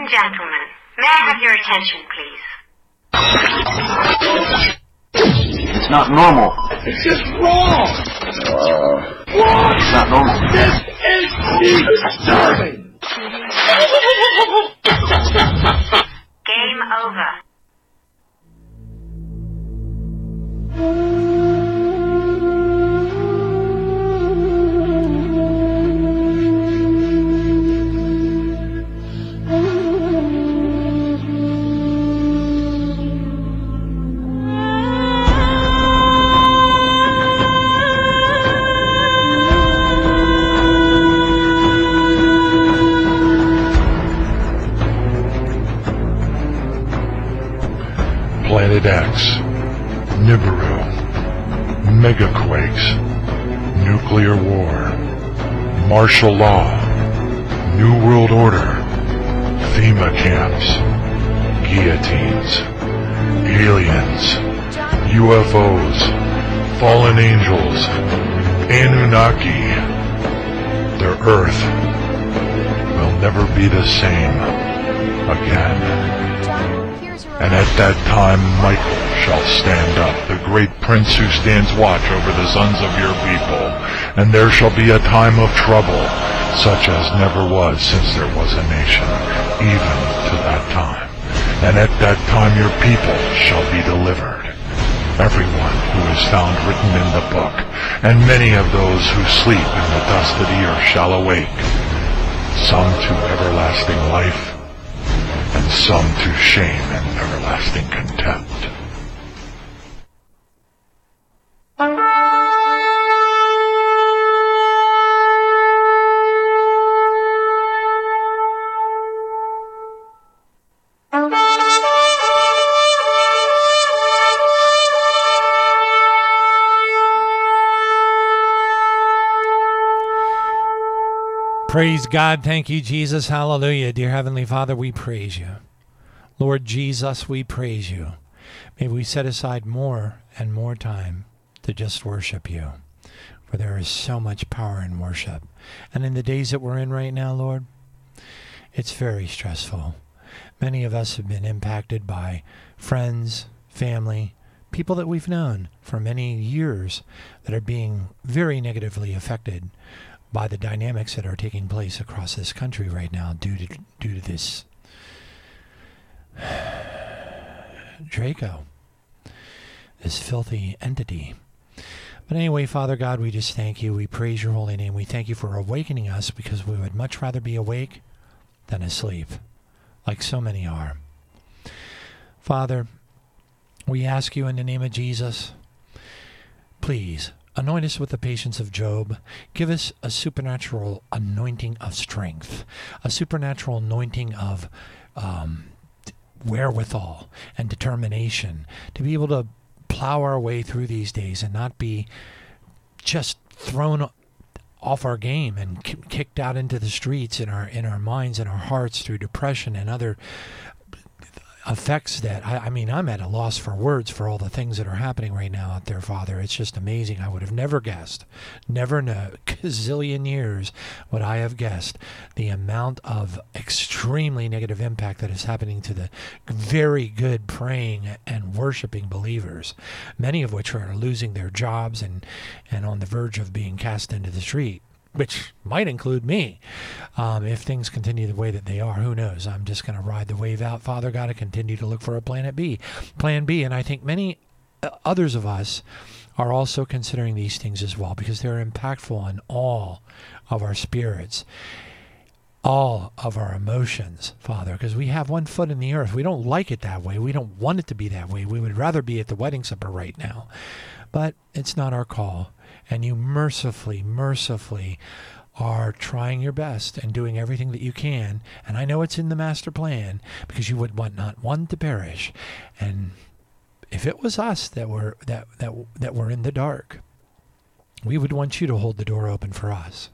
and gentlemen, may I have your attention, please? It's not normal. It's just wrong! What? It's not normal. This is disturbing! Game over. Planet X, Nibiru, megaquakes, nuclear war, martial law, New World Order, FEMA camps, guillotines, aliens, UFOs, fallen angels, Anunnaki. Their Earth will never be the same again. And at that time Michael shall stand up, the great prince who stands watch over the sons of your people. And there shall be a time of trouble, such as never was since there was a nation, even to that time. And at that time your people shall be delivered, everyone who is found written in the book. And many of those who sleep in the dust of the earth shall awake, some to everlasting life, and some to shame and everlasting contempt. Praise God. Thank you, Jesus. Hallelujah. Dear Heavenly Father, we praise you. Lord Jesus, we praise you. May we set aside more and more time to just worship you, for there is so much power in worship. And in the days that we're in right now, Lord, it's very stressful. Many of us have been impacted by friends, family, people that we've known for many years that are being very negatively affected by the dynamics that are taking place across this country right now due to this Draco, this filthy entity. But anyway, Father God, we just thank you. We praise your holy name. We thank you for awakening us, because we would much rather be awake than asleep, like so many are. Father, we ask you in the name of Jesus, please anoint us with the patience of Job. Give us a supernatural anointing of strength, a supernatural anointing of wherewithal and determination to be able to plow our way through these days and not be just thrown off our game and kicked out into the streets in our minds and our hearts through depression and other effects that, I mean, I'm at a loss for words for all the things that are happening right now out there, Father. It's just amazing. I would have never guessed, never in a gazillion years would I have guessed the amount of extremely negative impact that is happening to the very good praying and worshiping believers, many of which are losing their jobs and on the verge of being cast into the street, which might include me. If things continue the way that they are, who knows? I'm just going to ride the wave out, Father God, and continue to look for a plan B. And I think many others of us are also considering these things as well, because they're impactful on all of our spirits, all of our emotions, Father, because we have one foot in the earth. We don't like it that way. We don't want it to be that way. We would rather be at the wedding supper right now. But it's not our call. And you mercifully are trying your best and doing everything that you can. And I know it's in the master plan, because you would want not one to perish. And if it was us that were in the dark, we would want you to hold the door open for us.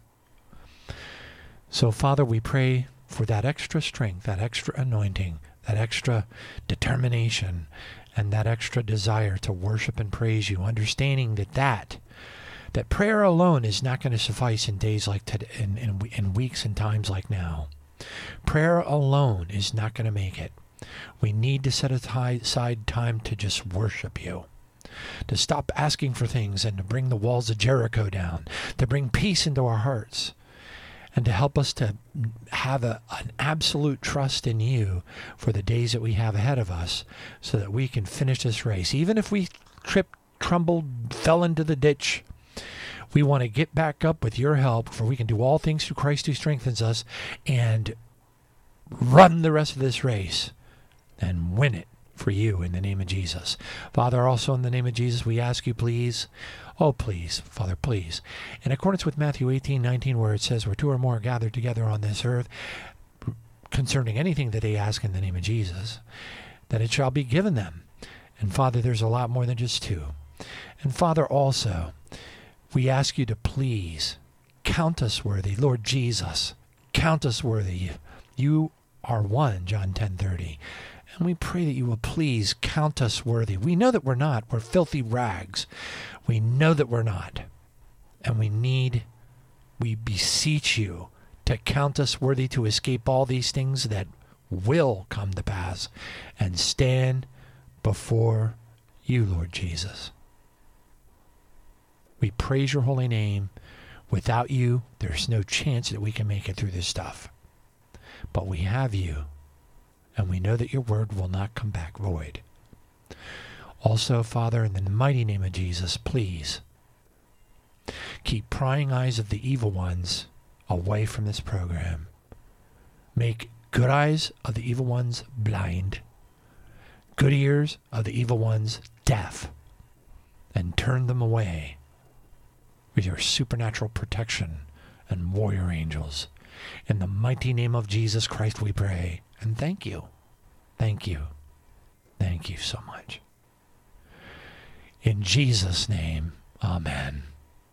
So, Father, we pray for that extra strength, that extra anointing, that extra determination, and that extra desire to worship and praise you, understanding that prayer alone is not going to suffice in days like today, in weeks and times like now. Prayer alone is not going to make it. We need to set aside time to just worship you, to stop asking for things and to bring the walls of Jericho down, to bring peace into our hearts, and to help us to have an absolute trust in you for the days that we have ahead of us so that we can finish this race. Even if we tripped, crumbled, fell into the ditch, we want to get back up with your help, for we can do all things through Christ who strengthens us, and run the rest of this race and win it for you in the name of Jesus. Father, also in the name of Jesus, we ask you, please, oh, please, Father, please, in accordance with Matthew 18:19, where it says, where two or more are gathered together on this earth concerning anything that they ask in the name of Jesus, that it shall be given them. And Father, there's a lot more than just two. And Father, also, we ask you to please count us worthy. Lord Jesus, count us worthy. You are one, John 10:30. And we pray that you will please count us worthy. We know that we're not. We're filthy rags. We know that we're not. And we beseech you to count us worthy to escape all these things that will come to pass and stand before you, Lord Jesus. We praise your holy name. Without you, there's no chance that we can make it through this stuff. But we have you, and we know that your word will not come back void. Also, Father, in the mighty name of Jesus, please keep prying eyes of the evil ones away from this program. Make good eyes of the evil ones blind, good ears of the evil ones deaf, and turn them away with your supernatural protection and warrior angels. In the mighty name of Jesus Christ we pray, and thank you. Thank you. Thank you so much. In Jesus' name, amen.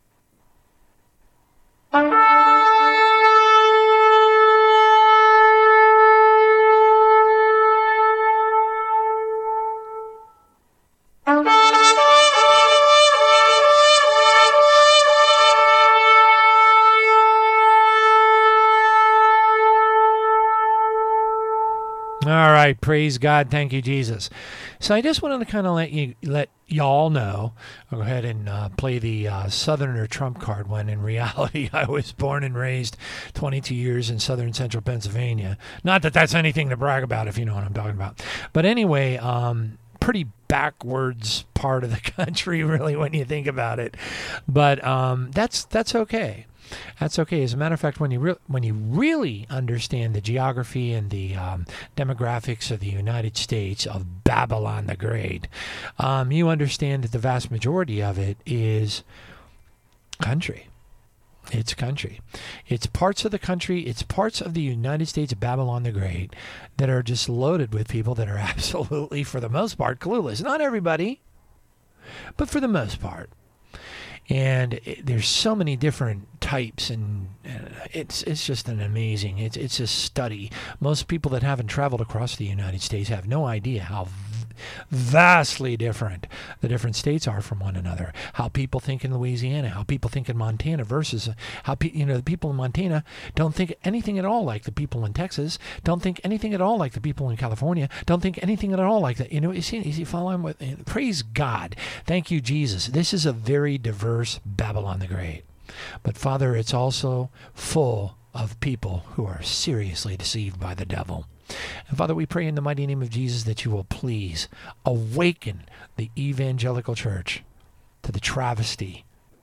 All right, praise God. Thank you, Jesus. So I just wanted to kind of let y'all know. I'll go ahead and play the Southerner trump card, when in reality I was born and raised 22 years in southern central Pennsylvania. Not that that's anything to brag about, if you know what I'm talking about. But anyway, pretty backwards part of the country, really, when you think about it. But that's okay. That's okay. As a matter of fact, when you really understand the geography and the demographics of the United States, of Babylon the Great, you understand that the vast majority of it is country. It's country. It's parts of the country. It's parts of the United States of Babylon the Great that are just loaded with people that are absolutely, for the most part, clueless. Not everybody, but for the most part. And there's so many different types, and it's just an amazing, it's a study. Most people that haven't traveled across the United States have no idea how vastly different the different states are from one another. How people think in Louisiana, how people think in Montana versus how the people in Montana don't think anything at all like the people in Texas, don't think anything at all like the people in California, don't think anything at all like that. Is he following with? Praise God. Thank you, Jesus. This is a very diverse Babylon the Great. But Father, it's also full of people who are seriously deceived by the devil. And Father, we pray in the mighty name of Jesus that you will please awaken the evangelical church to the travesty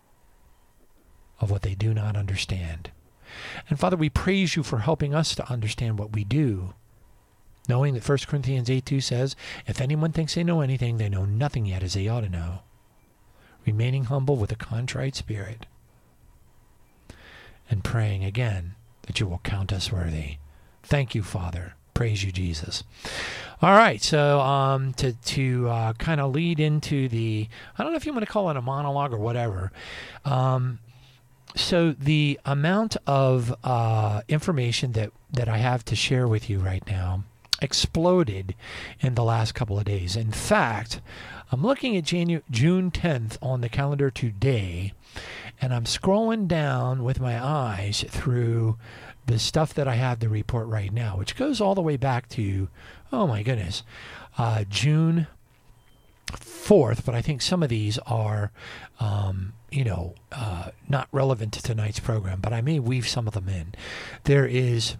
of what they do not understand. And Father, we praise you for helping us to understand what we do, knowing that 1 Corinthians 8:2 says, if anyone thinks they know anything, they know nothing yet as they ought to know. Remaining humble with a contrite spirit, and praying again that you will count us worthy. Thank you, Father. Praise you, Jesus. All right, so to kind of lead into the, I don't know if you want to call it a monologue or whatever. So the amount of information that I have to share with you right now exploded in the last couple of days. In fact, I'm looking at June 10th on the calendar today, and I'm scrolling down with my eyes through the stuff that I have to report right now, which goes all the way back to, oh my goodness, June 4th, but I think some of these are, not relevant to tonight's program, but I may weave some of them in. There is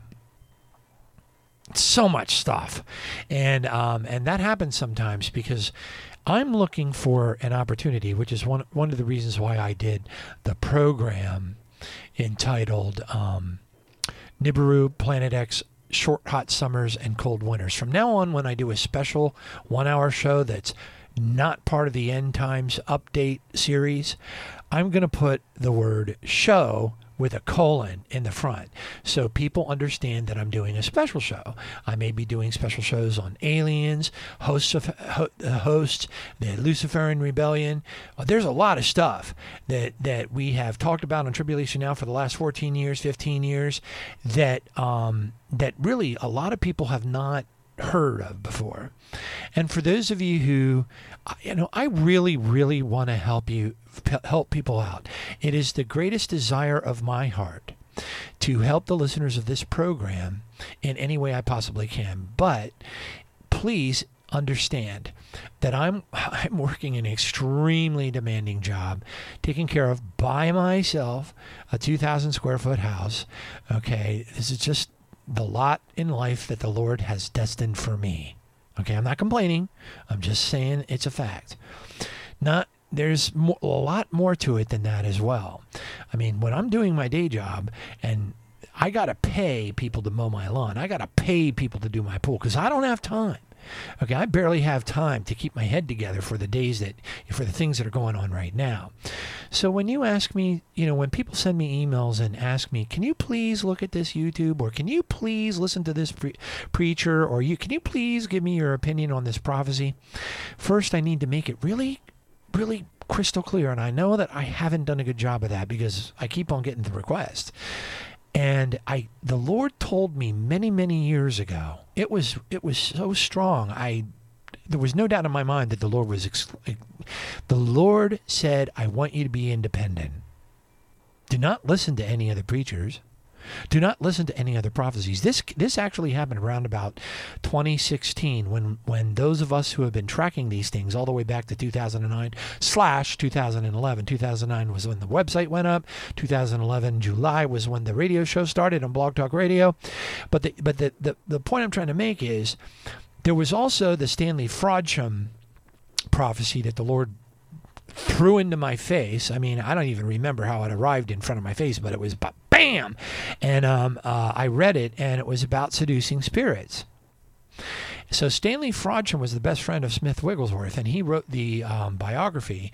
so much stuff, and that happens sometimes because I'm looking for an opportunity, which is one of the reasons why I did the program entitled Nibiru, Planet X, Short Hot Summers and Cold Winters. From now on, when I do a special 1-hour show that's not part of the End Times Update series, I'm going to put the word show with a colon in the front so people understand that I'm doing a special show. I may be doing special shows on aliens, hosts, the Luciferian Rebellion. There's a lot of stuff that we have talked about on Tribulation Now for the last 14 years, 15 years, that really a lot of people have not heard of before. And for those of you who, I really, really want to help people out. It is the greatest desire of my heart to help the listeners of this program in any way I possibly can. But please understand that I'm working an extremely demanding job, taken care of by myself, a 2,000 square foot house. Okay, this is just the lot in life that the Lord has destined for me. Okay, I'm not complaining. I'm just saying it's a fact. There's a lot more to it than that as well. I mean, when I'm doing my day job and I got to pay people to mow my lawn, I got to pay people to do my pool because I don't have time. Okay, I barely have time to keep my head together for the things that are going on right now. So when you ask me, when people send me emails and ask me, can you please look at this YouTube, or can you please listen to this preacher, or can you please give me your opinion on this prophecy? First, I need to make it really, really crystal clear, and I know that I haven't done a good job of that because I keep on getting the request. And the Lord told me many, many years ago, it was so strong. There was no doubt in my mind that the Lord said, I want you to be independent. Do not listen to any other preachers. Do not listen to any other prophecies. This actually happened around about 2016 when those of us who have been tracking these things all the way back to 2009/2011. 2009 was when the website went up. 2011 July was when the radio show started on Blog Talk Radio. But the point I'm trying to make is there was also the Stanley Frodsham prophecy that the Lord threw into my face. I mean, I don't even remember how it arrived in front of my face, but it was bam! And I read it, and it was about seducing spirits. So Stanley Frodsham was the best friend of Smith Wigglesworth, and he wrote the biography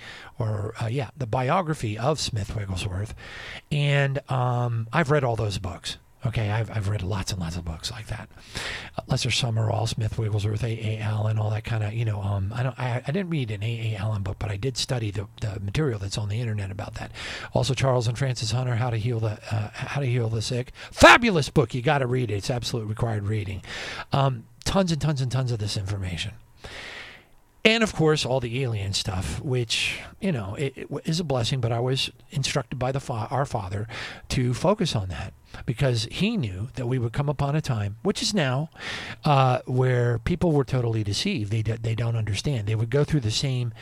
of Smith Wigglesworth. And I've read all those books. Okay, I've read lots and lots of books like that. Lesser Summerall, Smith Wigglesworth, A. Allen, all that kind of, I didn't read an A. Allen book, but I did study the material that's on the internet about that. Also, Charles and Francis Hunter, How to Heal the Sick. Fabulous book. You got to read it. It's absolute required reading. Tons and tons and tons of this information. And, of course, all the alien stuff, which, it is a blessing, but I was instructed by our Father to focus on that because he knew that we would come upon a time, which is now, where people were totally deceived. They don't understand. They would go through the same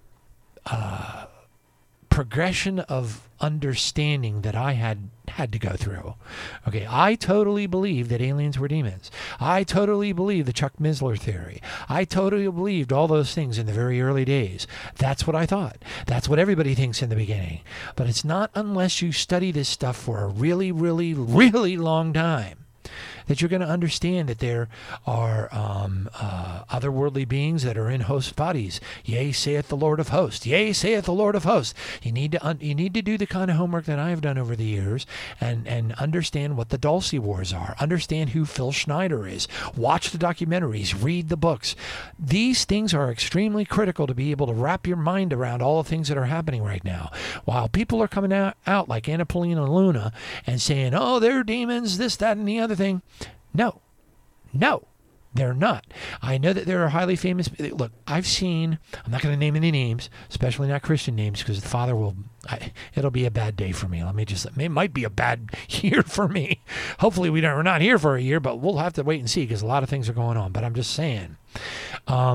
progression of understanding that I had to go through. Okay, I totally believe that aliens were demons. I totally believe the Chuck Missler theory. I totally believed all those things in the very early days. That's what I thought. That's what everybody thinks in the beginning. But it's not unless you study this stuff for a really, really, really long time that you're going to understand that there are otherworldly beings that are in host bodies. Yea, saith the Lord of hosts. Yea, saith the Lord of hosts. You need to do the kind of homework that I have done over the years and understand what the Dulce Wars are. Understand who Phil Schneider is. Watch the documentaries. Read the books. These things are extremely critical to be able to wrap your mind around all the things that are happening right now. While people are coming out like Anna Paulina Luna and saying, oh, they're demons, this, that, and the other thing. No. They're not. I know that there are highly famous. Look, I'm not going to name any names, especially not Christian names, because the Father it'll be a bad day for me. It might be a bad year for me. Hopefully we're not here for a year, but we'll have to wait and see, because a lot of things are going on. But I'm just saying, a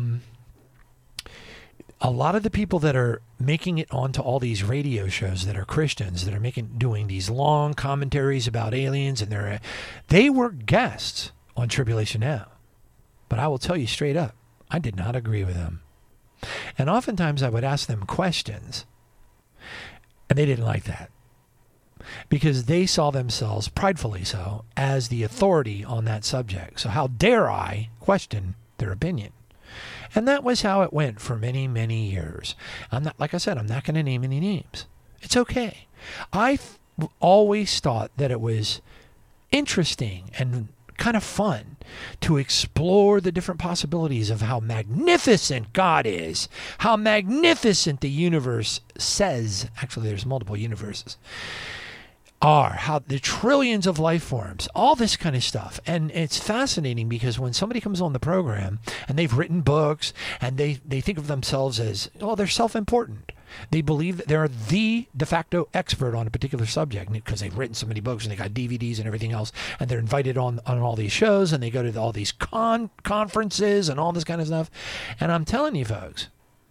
lot of the people that are making it onto all these radio shows that are Christians, that are doing these long commentaries about aliens, and they were guests on Tribulation Now. But I will tell you straight up, I did not agree with them. And oftentimes I would ask them questions, and they didn't like that, because they saw themselves, pridefully so, as the authority on that subject. So how dare I question their opinion? And that was how it went for many, many years. Like I said, I'm not going to name any names. It's okay. I've always thought that it was interesting and kind of fun to explore the different possibilities of how magnificent God is, how magnificent the universe says, actually there's multiple universes, are, how the trillions of life forms, all this kind of stuff. And it's fascinating, because when somebody comes on the program and they've written books and they think of themselves as, they're self-important. They believe that they're the de facto expert on a particular subject because they've written so many books and they got DVDs and everything else, and they're invited on all these shows, and they go to all these conferences and all this kind of stuff. And I'm telling you, folks,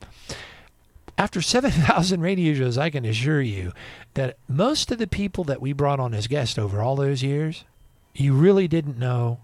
after 7,000 radio shows, I can assure you that most of the people that we brought on as guests over all those years, you really didn't know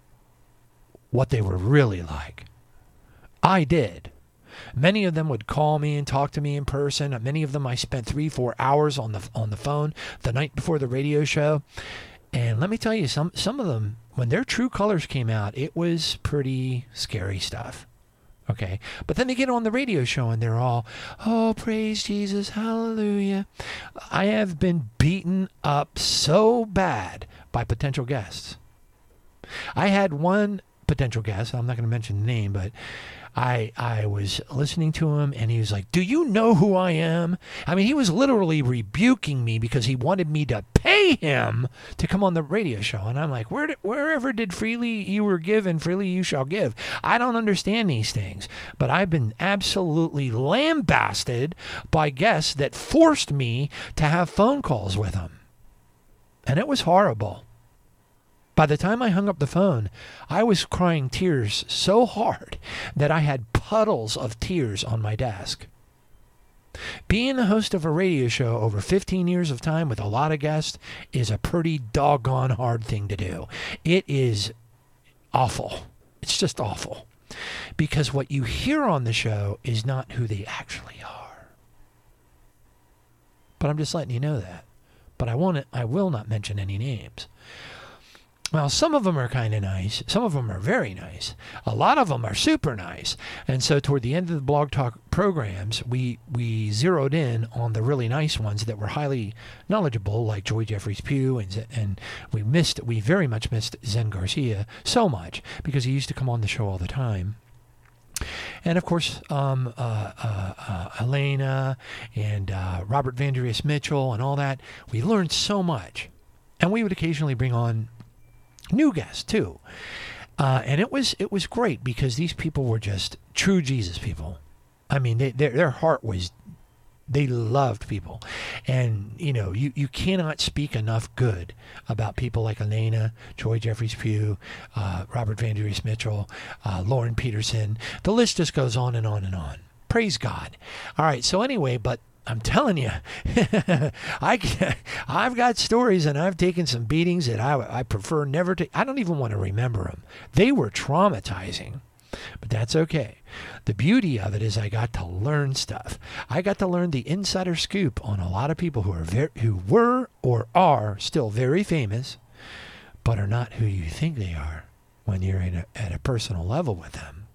what they were really like. I did. Many of them would call me and talk to me in person. Many of them I spent 3-4 hours on the phone the night before the radio show. And let me tell you, some of them, when their true colors came out, it was pretty scary stuff. Okay, but then they get on the radio show and they're all, oh, praise Jesus, hallelujah. I have been beaten up so bad by potential guests. I had one potential guest, I'm not going to mention the name, but I was listening to him, and he was like, do you know who I am? I mean, he was literally rebuking me because he wanted me to pay him to come on the radio show. And I'm like, wherever did freely you were given, freely you shall give. I don't understand these things. But I've been absolutely lambasted by guests that forced me to have phone calls with them. And it was horrible. By the time I hung up the phone, I was crying tears so hard that I had puddles of tears on my desk. Being the host of a radio show over 15 years of time with a lot of guests is a pretty doggone hard thing to do. It is awful. It's just awful. Because what you hear on the show is not who they actually are. But I'm just letting you know that. But I will not mention any names. Well, some of them are kind of nice. Some of them are very nice. A lot of them are super nice. And so toward the end of the Blog Talk programs, we zeroed in on the really nice ones that were highly knowledgeable, like Joy Jeffries Pugh, and we very much missed Zen Garcia so much because he used to come on the show all the time. And of course, Elena and Robert Vandrius Mitchell and all that. We learned so much. And we would occasionally bring on new guests too, and it was great because these people were just true Jesus people. I mean, their heart was, they loved people, and you cannot speak enough good about people like Elena, Joy Jeffries Pugh, Robert Vandrius Mitchell, Lauren Peterson. The list just goes on and on and on. Praise God. All right. So anyway, but I'm telling you, I've got stories, and I've taken some beatings that I prefer never to. I don't even want to remember them. They were traumatizing, but that's okay. The beauty of it is I got to learn stuff. I got to learn the insider scoop on a lot of people who were or are still very famous, but are not who you think they are when you're at a personal level with them.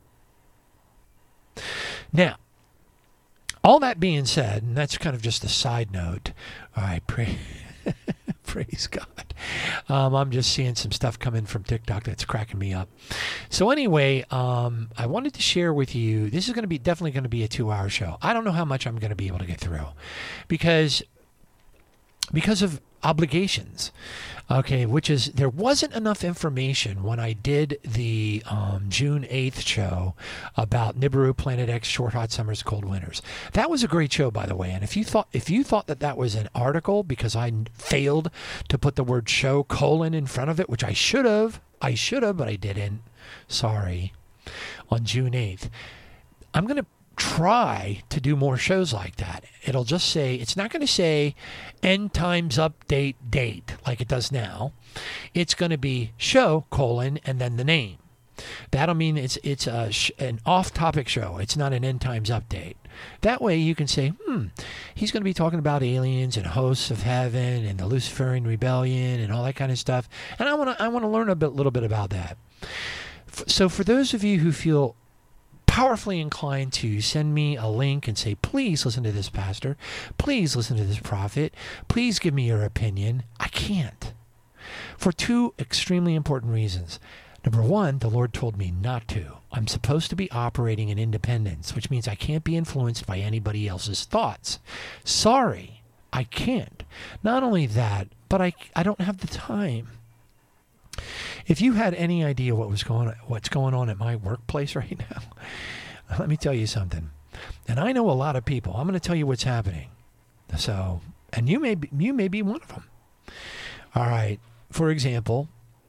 Now, all that being said, and that's kind of just a side note. All right, praise God. I'm just seeing some stuff come in from TikTok that's cracking me up. So anyway, I wanted to share with you, this is going to be definitely going to be a 2-hour show. I don't know how much I'm going to be able to get through because because of obligations. Okay, which is, there wasn't enough information when I did the June 8th show about Nibiru, Planet X, Short Hot Summers, Cold Winters. That was a great show, by the way. And if you thought that was an article because I failed to put the word show : in front of it, which I should have, but I didn't. Sorry. On June 8th. I'm going to try to do more shows like that. It'll just say, it's not going to say end times update date like it does now. It's going to be show : and then the name. That'll mean it's an off-topic show. It's not an end times update. That way you can say, he's going to be talking about aliens and hosts of heaven and the Luciferian rebellion and all that kind of stuff. And I want to learn a little bit about that. So for those of you who feel powerfully inclined to send me a link and say, please listen to this pastor, please listen to this prophet, please give me your opinion, I can't. For two extremely important reasons. Number one, the Lord told me not to. I'm supposed to be operating in independence, which means I can't be influenced by anybody else's thoughts. Sorry, I can't. Not only that, but I don't have the time. If you had any idea what's going on at my workplace right now, let me tell you something. And I know a lot of people. I'm going to tell you what's happening. So, and you may be one of them. All right. For example,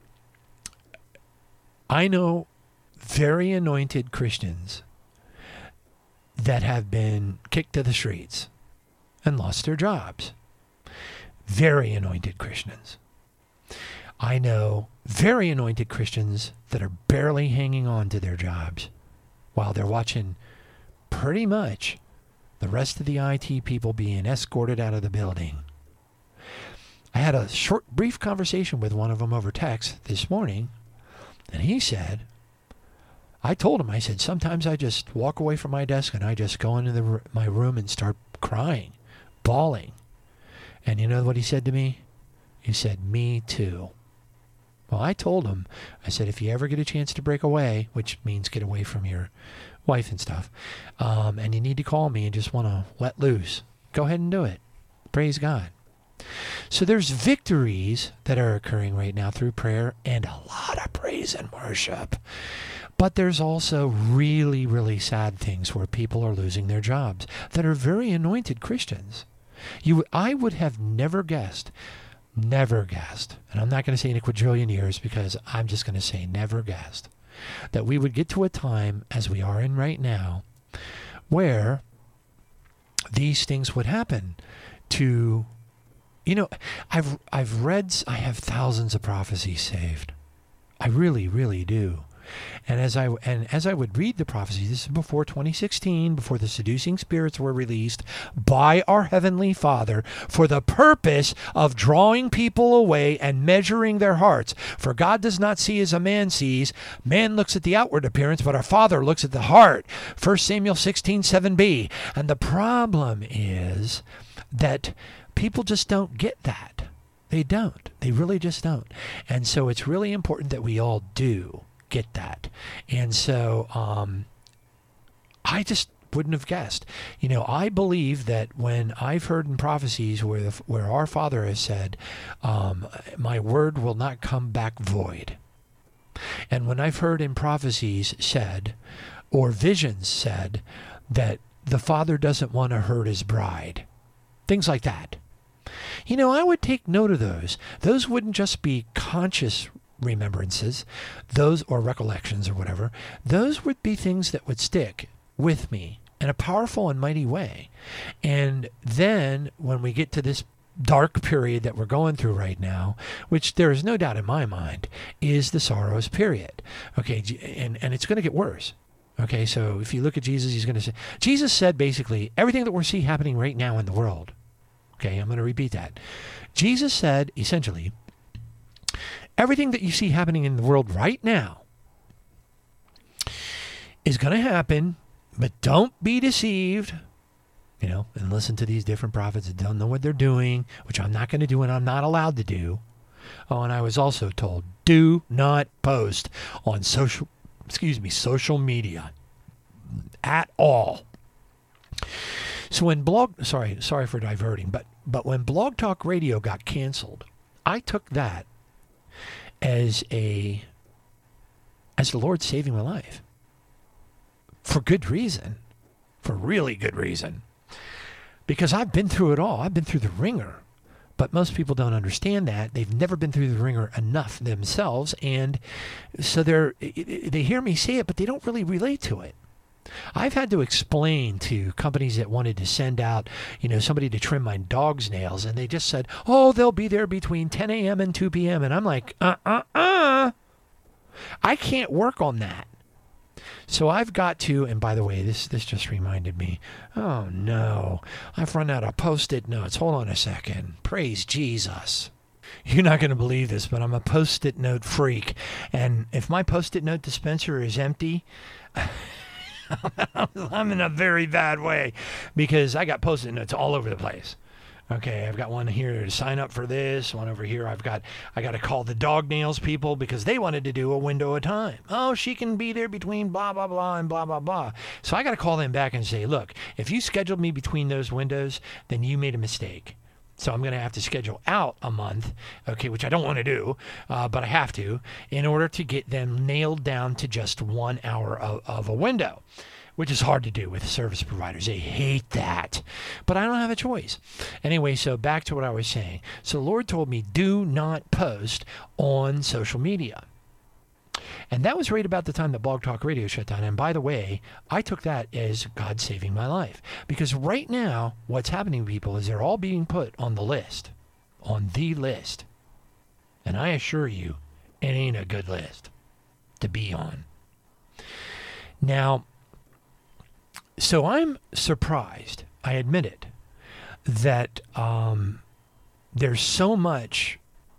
I know very anointed Christians that have been kicked to the streets and lost their jobs. Very anointed Christians. I know very anointed Christians that are barely hanging on to their jobs while they're watching pretty much the rest of the IT people being escorted out of the building. I had a brief conversation with one of them over text this morning, and he said, I told him, I said, sometimes I just walk away from my desk and I just go into my room and start crying, bawling. And you know what he said to me? He said, me too. Well, I told him, I said, if you ever get a chance to break away, which means get away from your wife and stuff, and you need to call me and just want to let loose, go ahead and do it. Praise God. So there's victories that are occurring right now through prayer and a lot of praise and worship. But there's also really, really sad things where people are losing their jobs that are very anointed Christians. I would have never guessed, and I'm not going to say in a quadrillion years because I'm just going to say never guessed, that we would get to a time as we are in right now where these things would happen to, I've read, I have thousands of prophecies saved. I really, really do. And as I would read the prophecies, this is before 2016, before the seducing spirits were released by our Heavenly Father for the purpose of drawing people away and measuring their hearts. For God does not see as a man sees. Man looks at the outward appearance, but our Father looks at the heart. 1 Samuel 16:7b. And the problem is that people just don't get that. They don't. They really just don't. And so it's really important that we all do get that. And so I just wouldn't have guessed. I believe that when I've heard in prophecies where our Father has said, my word will not come back void. And when I've heard in prophecies said, or visions said, that the Father doesn't want to hurt his bride. Things like that. I would take note of those. Those wouldn't just be conscious remembrances, or recollections or whatever. Those would be things that would stick with me in a powerful and mighty way. And then when we get to this dark period that we're going through right now, which there is no doubt in my mind is the sorrows period. Okay, and it's going to get worse. Okay, so if you look at Jesus, Jesus said basically everything that we're seeing happening right now in the world. Okay, I'm going to repeat that. Jesus said essentially, everything that you see happening in the world right now is going to happen, but don't be deceived, and listen to these different prophets that don't know what they're doing, which I'm not going to do and I'm not allowed to do. Oh, and I was also told, do not post on social media at all. So when sorry for diverting, but when Blog Talk Radio got canceled, I took that as the Lord saving my life. For good reason. For really good reason. Because I've been through it all. I've been through the ringer. But most people don't understand that. They've never been through the ringer enough themselves. And so they hear me say it, but they don't really relate to it. I've had to explain to companies that wanted to send out, somebody to trim my dog's nails. And they just said, oh, they'll be there between 10 a.m. and 2 p.m. And I'm like, I can't work on that. So I've got to, and by the way, this just reminded me, oh no, I've run out of Post-it notes. Hold on a second. Praise Jesus. You're not going to believe this, but I'm a Post-it note freak. And if my Post-it note dispenser is empty, I'm in a very bad way because I got Post-it notes all over the place. Okay, I've got one here to sign up for this, one over here. I got to call the dog nails people because they wanted to do a window at a time. Oh, she can be there between blah, blah, blah, and blah, blah, blah. So I got to call them back and say, look, if you scheduled me between those windows, then you made a mistake. So I'm going to have to schedule out a month, okay, which I don't want to do, but I have to, in order to get them nailed down to just 1 hour of a window, which is hard to do with service providers. They hate that. But I don't have a choice. Anyway, so back to what I was saying. So the Lord told me, do not post on social media. And that was right about the time that Blog Talk Radio shut down. And by the way, I took that as God saving my life. Because right now, what's happening to people is they're all being put on the list. On the list. And I assure you, it ain't a good list to be on. Now, so I'm surprised, I admit it, that there's so much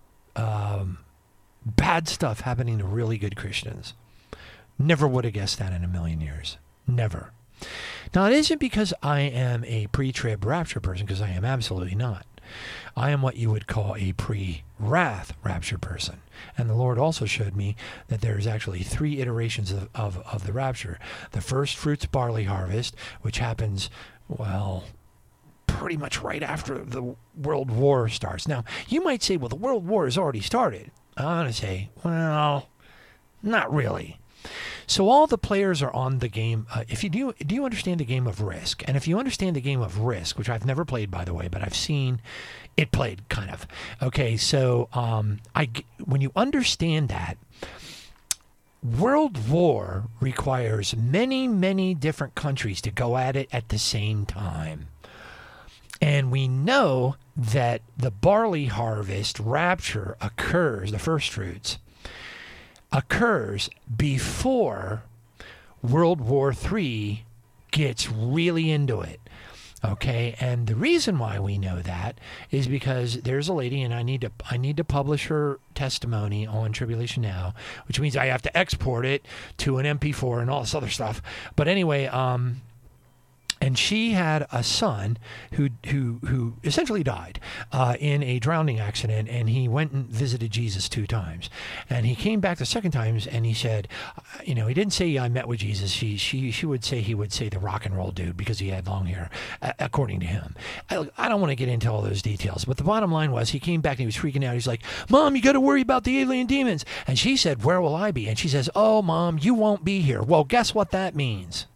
bad stuff happening to really good Christians. Never would have guessed that in a million years. Never. Now, it isn't because I am a pre-trib rapture person, because I am absolutely not. I am what you would call a pre-wrath rapture person. And the Lord also showed me that there's actually 3 iterations of the rapture. The first fruits barley harvest, which happens, well, pretty much right after the World War starts. Now, you might say, well, the World War has already started. I'm going to say, well, not really. So all the players are on the game. If you do you understand the game of Risk? And if you understand the game of Risk, which I've never played, by the way, but I've seen it played, kind of. Okay, so when you understand that, World War requires many, many different countries to go at it at the same time. And we know that the barley harvest rapture occurs, the first fruits, occurs before World War III gets really into it. Okay, and the reason why we know that is because there's a lady, and I need to publish her testimony on Tribulation Now, which means I have to export it to an MP4 and all this other stuff. But anyway, and she had a son who essentially died in a drowning accident, and he went and visited Jesus 2 times. And he came back the second time, and he said, he didn't say I met with Jesus. She would say he would say the rock and roll dude because he had long hair, according to him. I don't want to get into all those details, but the bottom line was he came back and he was freaking out. He's like, Mom, you got to worry about the alien demons. And she said, where will I be? And she says, oh, Mom, you won't be here. Well, guess what that means?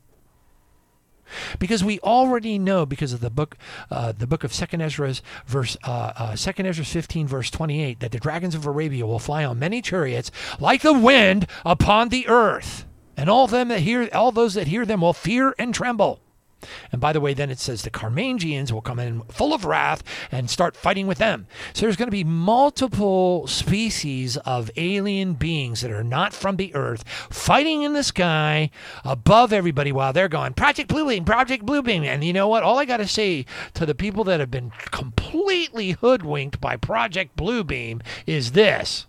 Because we already know, because of the book of 2nd Ezra, 2nd Ezra 15, verse 28, that the dragons of Arabia will fly on many chariots like the wind upon the earth, and all those that hear them will fear and tremble. And by the way, then it says the Carmangians will come in full of wrath and start fighting with them. So there's going to be multiple species of alien beings that are not from the earth fighting in the sky above everybody while they're going, Project Bluebeam, Project Bluebeam. And you know what? All I got to say to the people that have been completely hoodwinked by Project Bluebeam is this.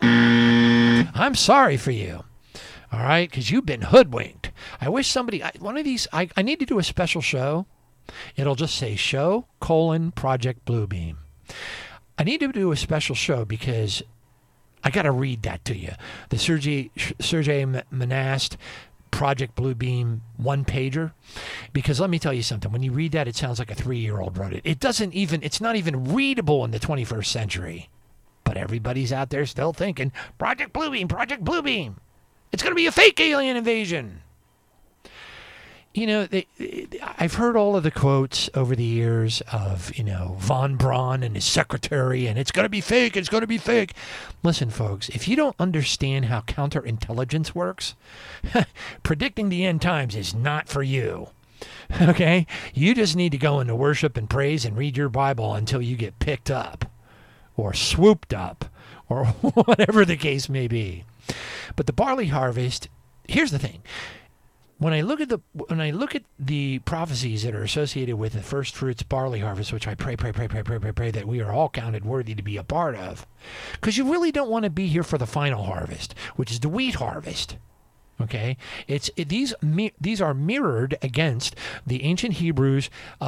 I'm sorry for you. All right, because you've been hoodwinked. I wish somebody, one of these, I need to do a special show. It'll just say show, Project Bluebeam. I need to do a special show because I got to read that to you. The Sergei Monast Project Bluebeam one-pager, because let me tell you something. When you read that, it sounds like a 3-year-old wrote it. It's not even readable in the 21st century. But everybody's out there still thinking, Project Bluebeam, Project Bluebeam. It's going to be a fake alien invasion. You know, I've heard all of the quotes over the years of, von Braun and his secretary, and it's going to be fake, it's going to be fake. Listen, folks, if you don't understand how counterintelligence works, predicting the end times is not for you. Okay? You just need to go into worship and praise and read your Bible until you get picked up or swooped up or whatever the case may be. But the barley harvest, here's the thing. When I look at the prophecies that are associated with the first fruits barley harvest, which I pray that we are all counted worthy to be a part of, because you really don't want to be here for the final harvest, which is the wheat harvest. Okay, these are mirrored against the ancient Hebrews'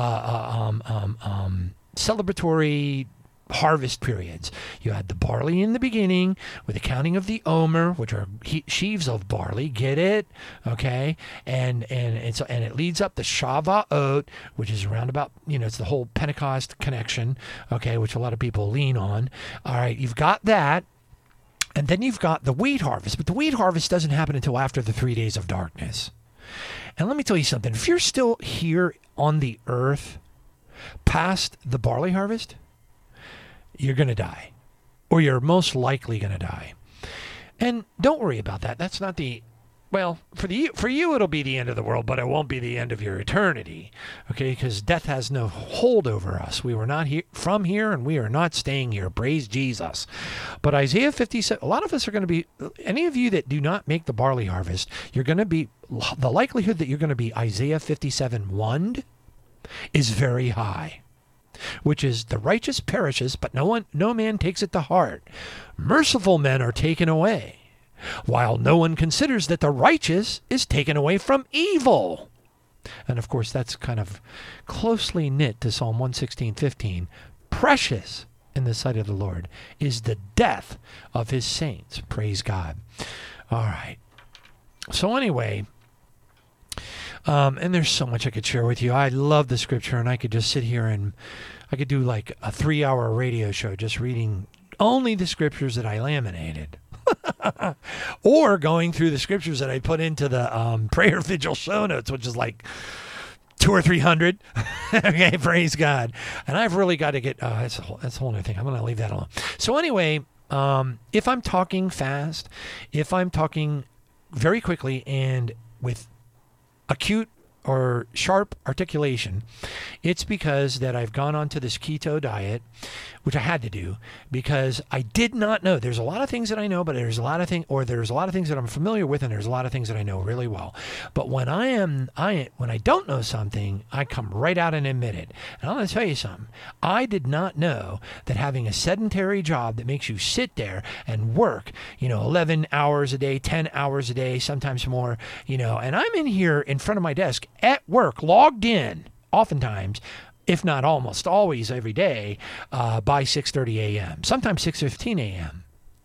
celebratory harvest periods. You had the barley in the beginning with the counting of the omer, which are sheaves of barley. Get it? Okay, and it leads up to Shavuot, which is around about, it's the whole Pentecost connection. Okay, which a lot of people lean on. All right, you've got that. And then you've got the wheat harvest, but the wheat harvest doesn't happen until after the 3 days of darkness. And let me tell you something. If you're still here on the earth past the barley harvest, you're going to die, or you're most likely going to die. And don't worry about that. That's not for you it'll be the end of the world, but it won't be the end of your eternity. Okay, because death has no hold over us. We were not from here, and we are not staying here. Praise Jesus. But Isaiah 57, a lot of us are going to be, any of you that do not make the barley harvest, you're going to be, the likelihood that you're going to be Isaiah 57:1 is very high. Which is, the righteous perishes, but no man takes it to heart. Merciful men are taken away, while no one considers that the righteous is taken away from evil. And of course, that's kind of closely knit to Psalm 116:15. Precious in the sight of the Lord is the death of his saints. Praise God. All right. So anyway, and there's so much I could share with you. I love the scripture, and I could just sit here and I could do like a 3-hour radio show just reading only the scriptures that I laminated. Or going through the scriptures that I put into the prayer vigil show notes, which is like 200 or 300. Okay, praise God. And I've really got to get, that's a whole other thing. I'm going to leave that alone. So anyway, if I'm talking fast, if I'm talking very quickly and with acute or sharp articulation, it's because that I've gone onto this keto diet, which I had to do because I did not know. There's a lot of things that I know, but there's a lot of things that I'm familiar with, and there's a lot of things that I know really well. But when I don't know something, I come right out and admit it. And I'm going to tell you something. I did not know that having a sedentary job that makes you sit there and work, 11 hours a day, 10 hours a day, sometimes more, and I'm in here in front of my desk at work, logged in, oftentimes, if not almost always every day, by 6:30 a.m., sometimes 6:15 a.m.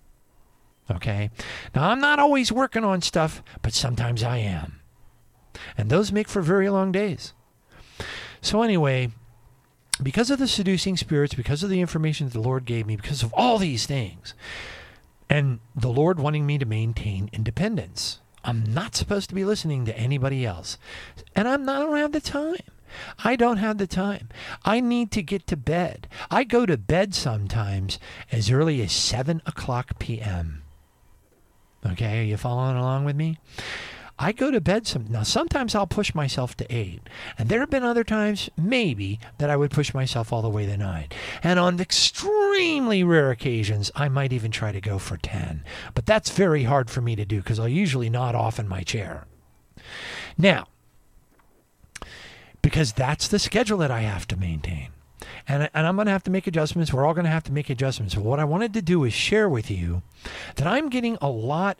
Okay? Now, I'm not always working on stuff, but sometimes I am. And those make for very long days. So anyway, because of the seducing spirits, because of the information that the Lord gave me, because of all these things, and the Lord wanting me to maintain independence, I'm not supposed to be listening to anybody else. And I don't have the time. I don't have the time. I need to get to bed. I go to bed sometimes as early as 7 o'clock p.m. Okay, are you following along with me? I go to bed sometimes I'll push myself to 8. And there have been other times, maybe, that I would push myself all the way to 9. And on extremely rare occasions, I might even try to go for 10. But that's very hard for me to do because I'll usually nod off in my chair. Now, because that's the schedule that I have to maintain. And I'm going to have to make adjustments. We're all going to have to make adjustments. So what I wanted to do is share with you that I'm getting a lot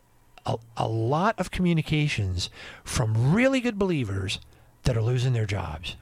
of communications from really good believers that are losing their jobs.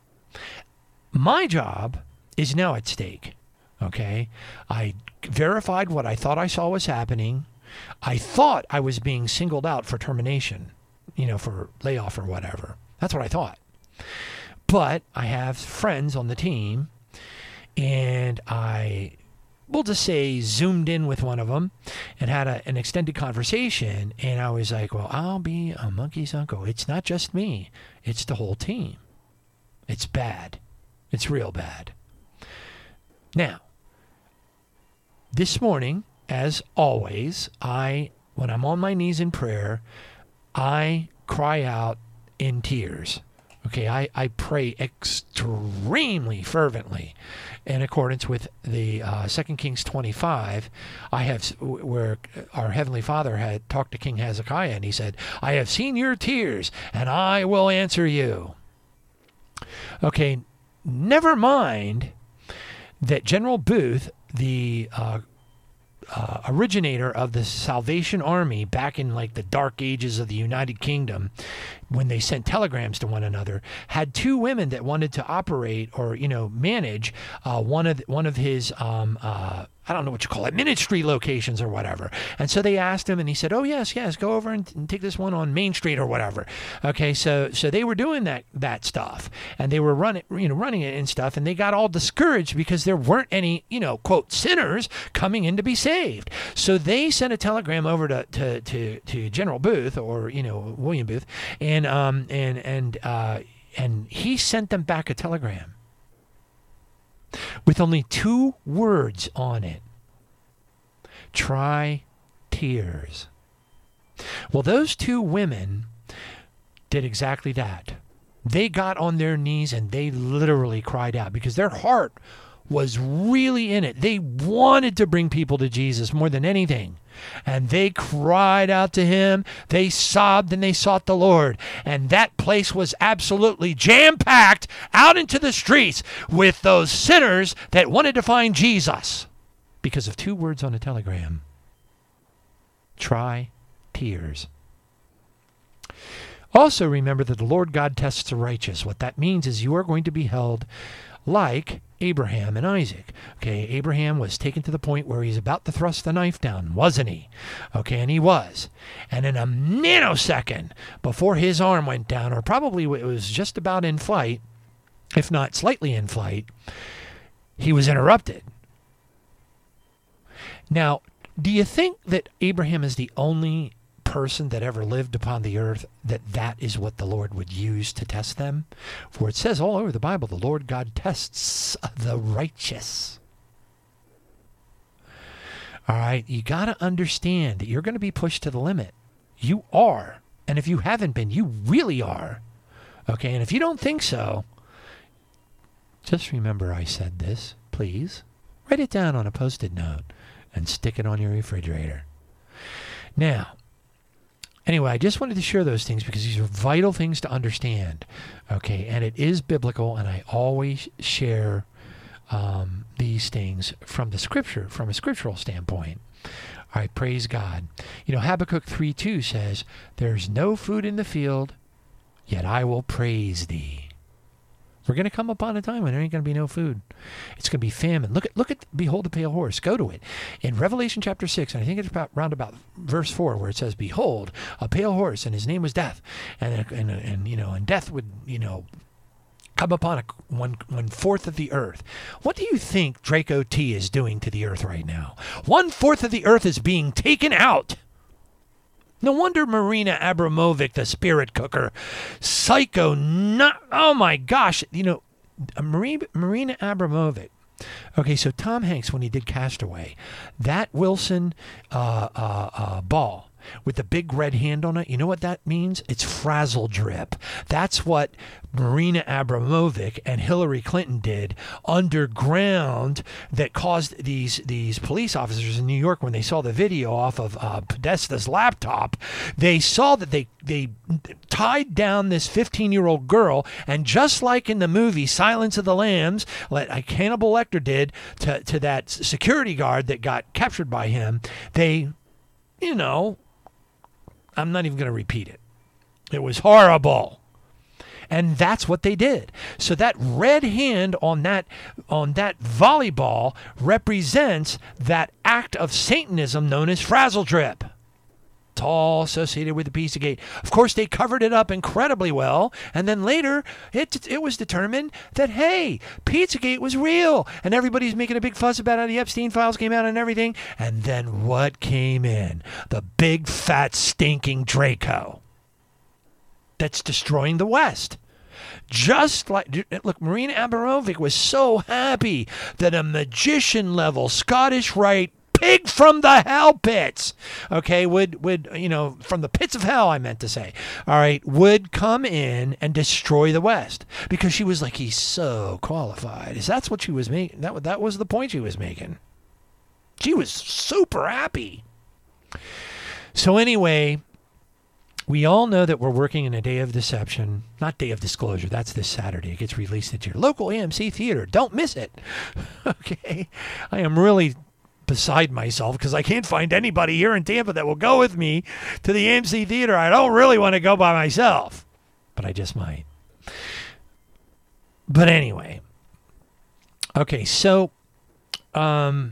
My job is now at stake. Okay? I verified what I thought I saw was happening. I thought I was being singled out for termination. for layoff or whatever. That's what I thought. But I have friends on the team, and we'll just say zoomed in with one of them and had an extended conversation. And I was like, well, I'll be a monkey's uncle. It's not just me. It's the whole team. It's bad. It's real bad. Now, this morning, as always, when I'm on my knees in prayer, I cry out in tears. Okay, I pray extremely fervently in accordance with the 2 Kings 25. Where our Heavenly Father had talked to King Hezekiah, and he said, I have seen your tears, and I will answer you. Okay, never mind that General Booth, the originator of the Salvation Army back in like the dark ages of the United Kingdom, when they sent telegrams to one another, had two women that wanted to operate or manage one of his I don't know what you call it, ministry locations or whatever. And so they asked him, and he said, oh, yes, go over and take this one on Main Street or whatever. Okay, so they were doing that stuff, and they were running it and stuff, and they got all discouraged because there weren't any, quote, sinners coming in to be saved. So they sent a telegram over to General Booth, or, William Booth, and he sent them back a telegram with only 2 words on it. Try tears. Well, those 2 women did exactly that. They got on their knees and they literally cried out because their heart was really in it. They wanted to bring people to Jesus more than anything. And they cried out to him. They sobbed and they sought the Lord. And that place was absolutely jam-packed out into the streets with those sinners that wanted to find Jesus because of 2 words on a telegram. Try tears. Also remember that the Lord God tests the righteous. What that means is you are going to be held like Abraham and Isaac. Okay, Abraham was taken to the point where he's about to thrust the knife down, wasn't he? Okay, and he was. And in a nanosecond before his arm went down, or probably it was just about in flight, if not slightly in flight, he was interrupted. Now, do you think that Abraham is the only person that ever lived upon the earth that is what the Lord would use to test them? For it says all over the Bible, the Lord God tests the righteous. All right, you got to understand that you're going to be pushed to the limit. You are. And if you haven't been, you really are. Okay, and if you don't think so, just remember I said this, please. Write it down on a Post-it note and stick it on your refrigerator. Now, anyway, I just wanted to share those things because these are vital things to understand, okay? And it is biblical, and I always share these things from the Scripture, from a scriptural standpoint. All right, praise God. Habakkuk 3:2 says, there's no food in the field, yet I will praise thee. We're going to come upon a time when there ain't going to be no food. It's going to be famine. Look at Behold the Pale Horse. Go to it. In Revelation chapter 6, and I think it's around about verse 4, where it says, Behold, a pale horse, and his name was Death. And death would, come upon one fourth of the earth. What do you think Draco T is doing to the earth right now? 1/4 of the earth is being taken out. No wonder Marina Abramovic, the spirit cooker, psycho, oh my gosh, Marina Abramovic. Okay, so Tom Hanks, when he did Castaway, that Wilson ball with the big red hand on it, you know what that means? It's frazzle drip. That's what Marina Abramovic and Hillary Clinton did underground that caused these police officers in New York, when they saw the video off of Podesta's laptop, they saw that they tied down this 15-year-old girl, and just like in the movie Silence of the Lambs, like Hannibal Lecter did to that security guard that got captured by him, they, I'm not even going to repeat it. It was horrible. And that's what they did. So that red hand on that volleyball represents that act of Satanism known as frazzle drip. It's all associated with the Pizzagate. Of course, they covered it up incredibly well. And then later, it was determined that, hey, Pizzagate was real. And everybody's making a big fuss about how the Epstein files came out and everything. And then what came in? The big, fat, stinking Draco that's destroying the West. Just like, look, Marina Abramovic was so happy that a magician-level Scottish Rite pig from the hell pits, okay, would from the pits of hell, I meant to say, all right, would come in and destroy the West because she was like, he's so qualified. That's what she was making. That was the point she was making. She was super happy. So anyway, we all know that we're working in a day of deception, not day of disclosure. That's this Saturday. It gets released at your local AMC theater. Don't miss it. Okay, I am really beside myself because I can't find anybody here in Tampa that will go with me to the AMC theater. I don't really want to go by myself, but I just might. But anyway, okay, so the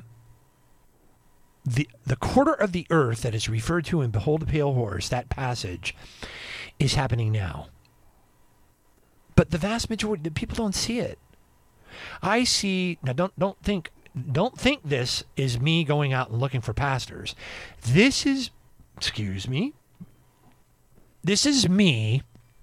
quarter of the earth that is referred to in Behold the Pale Horse, that passage, is happening now. But the vast majority, the people don't see it. I see, now don't think this is me going out and looking for pastors. This is me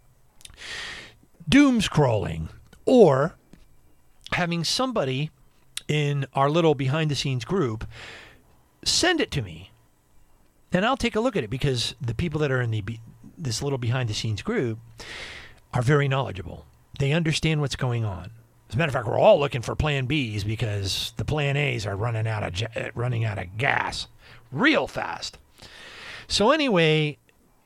doom scrolling or having somebody in our little behind the scenes group send it to me. And I'll take a look at it because the people that are in this little behind the scenes group are very knowledgeable. They understand what's going on. As a matter of fact, we're all looking for Plan Bs because the Plan As are running out of gas real fast. So anyway,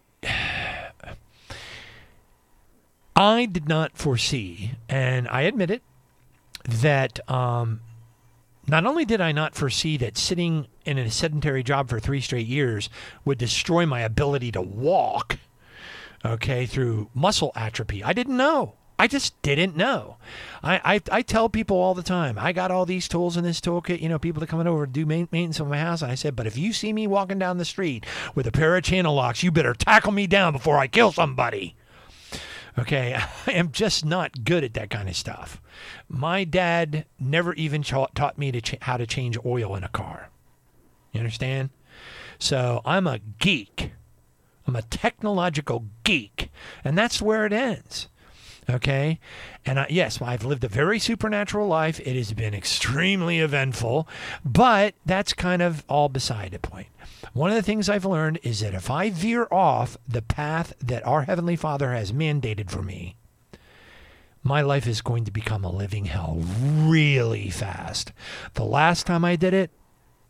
I did not foresee, and I admit it, that not only did I not foresee that sitting in a sedentary job for 3 straight years would destroy my ability to walk, okay, through muscle atrophy. I didn't know. I just didn't know. I tell people all the time, I got all these tools in this toolkit, people that come over to do maintenance of my house. And I said, but if you see me walking down the street with a pair of channel locks, you better tackle me down before I kill somebody. Okay, I am just not good at that kind of stuff. My dad never even taught me how to change oil in a car. You understand? So I'm a geek. I'm a technological geek. And that's where it ends. Okay? And yes, I've lived a very supernatural life. It has been extremely eventful, but that's kind of all beside the point. One of the things I've learned is that if I veer off the path that our Heavenly Father has mandated for me, my life is going to become a living hell really fast. The last time I did it,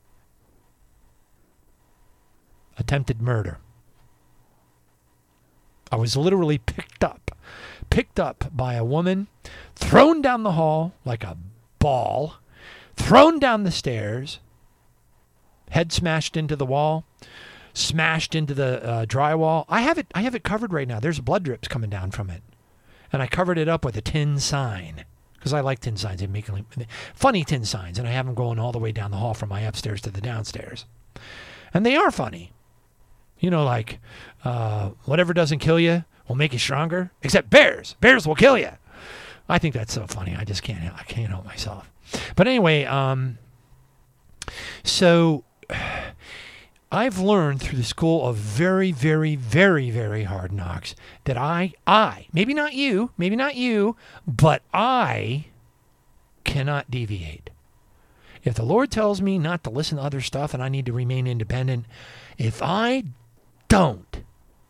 attempted murder. I was literally picked up by a woman, thrown down the hall like a ball, thrown down the stairs, head smashed into the wall, smashed into the drywall. I have it covered right now. There's blood drips coming down from it. And I covered it up with a tin sign because I like tin signs. They make funny tin signs, and I have them going all the way down the hall from my upstairs to the downstairs. And they are funny. Like whatever doesn't kill you will make you stronger, except bears. Bears will kill you. I think that's so funny. I can't help myself. But anyway, so I've learned through the school of very, very, very, very hard knocks that I, maybe not you, but I cannot deviate. If the Lord tells me not to listen to other stuff and I need to remain independent, if I don't,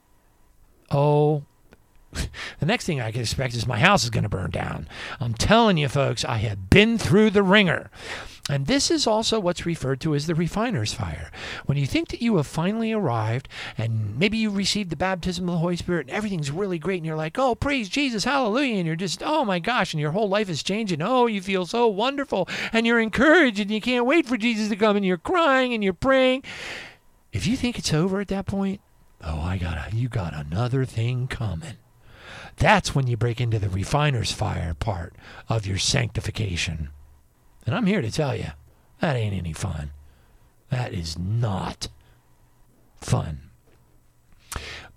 the next thing I can expect is my house is going to burn down. I'm telling you, folks, I have been through the ringer. And this is also what's referred to as the refiner's fire. When you think that you have finally arrived and maybe you received the baptism of the Holy Spirit and everything's really great and you're like, oh, praise Jesus, hallelujah, and you're just, oh my gosh, and your whole life is changing. Oh, you feel so wonderful and you're encouraged and you can't wait for Jesus to come and you're crying and you're praying. If you think it's over at that point, you got another thing coming. That's when you break into the refiner's fire part of your sanctification. And I'm here to tell you, that ain't any fun. That is not fun.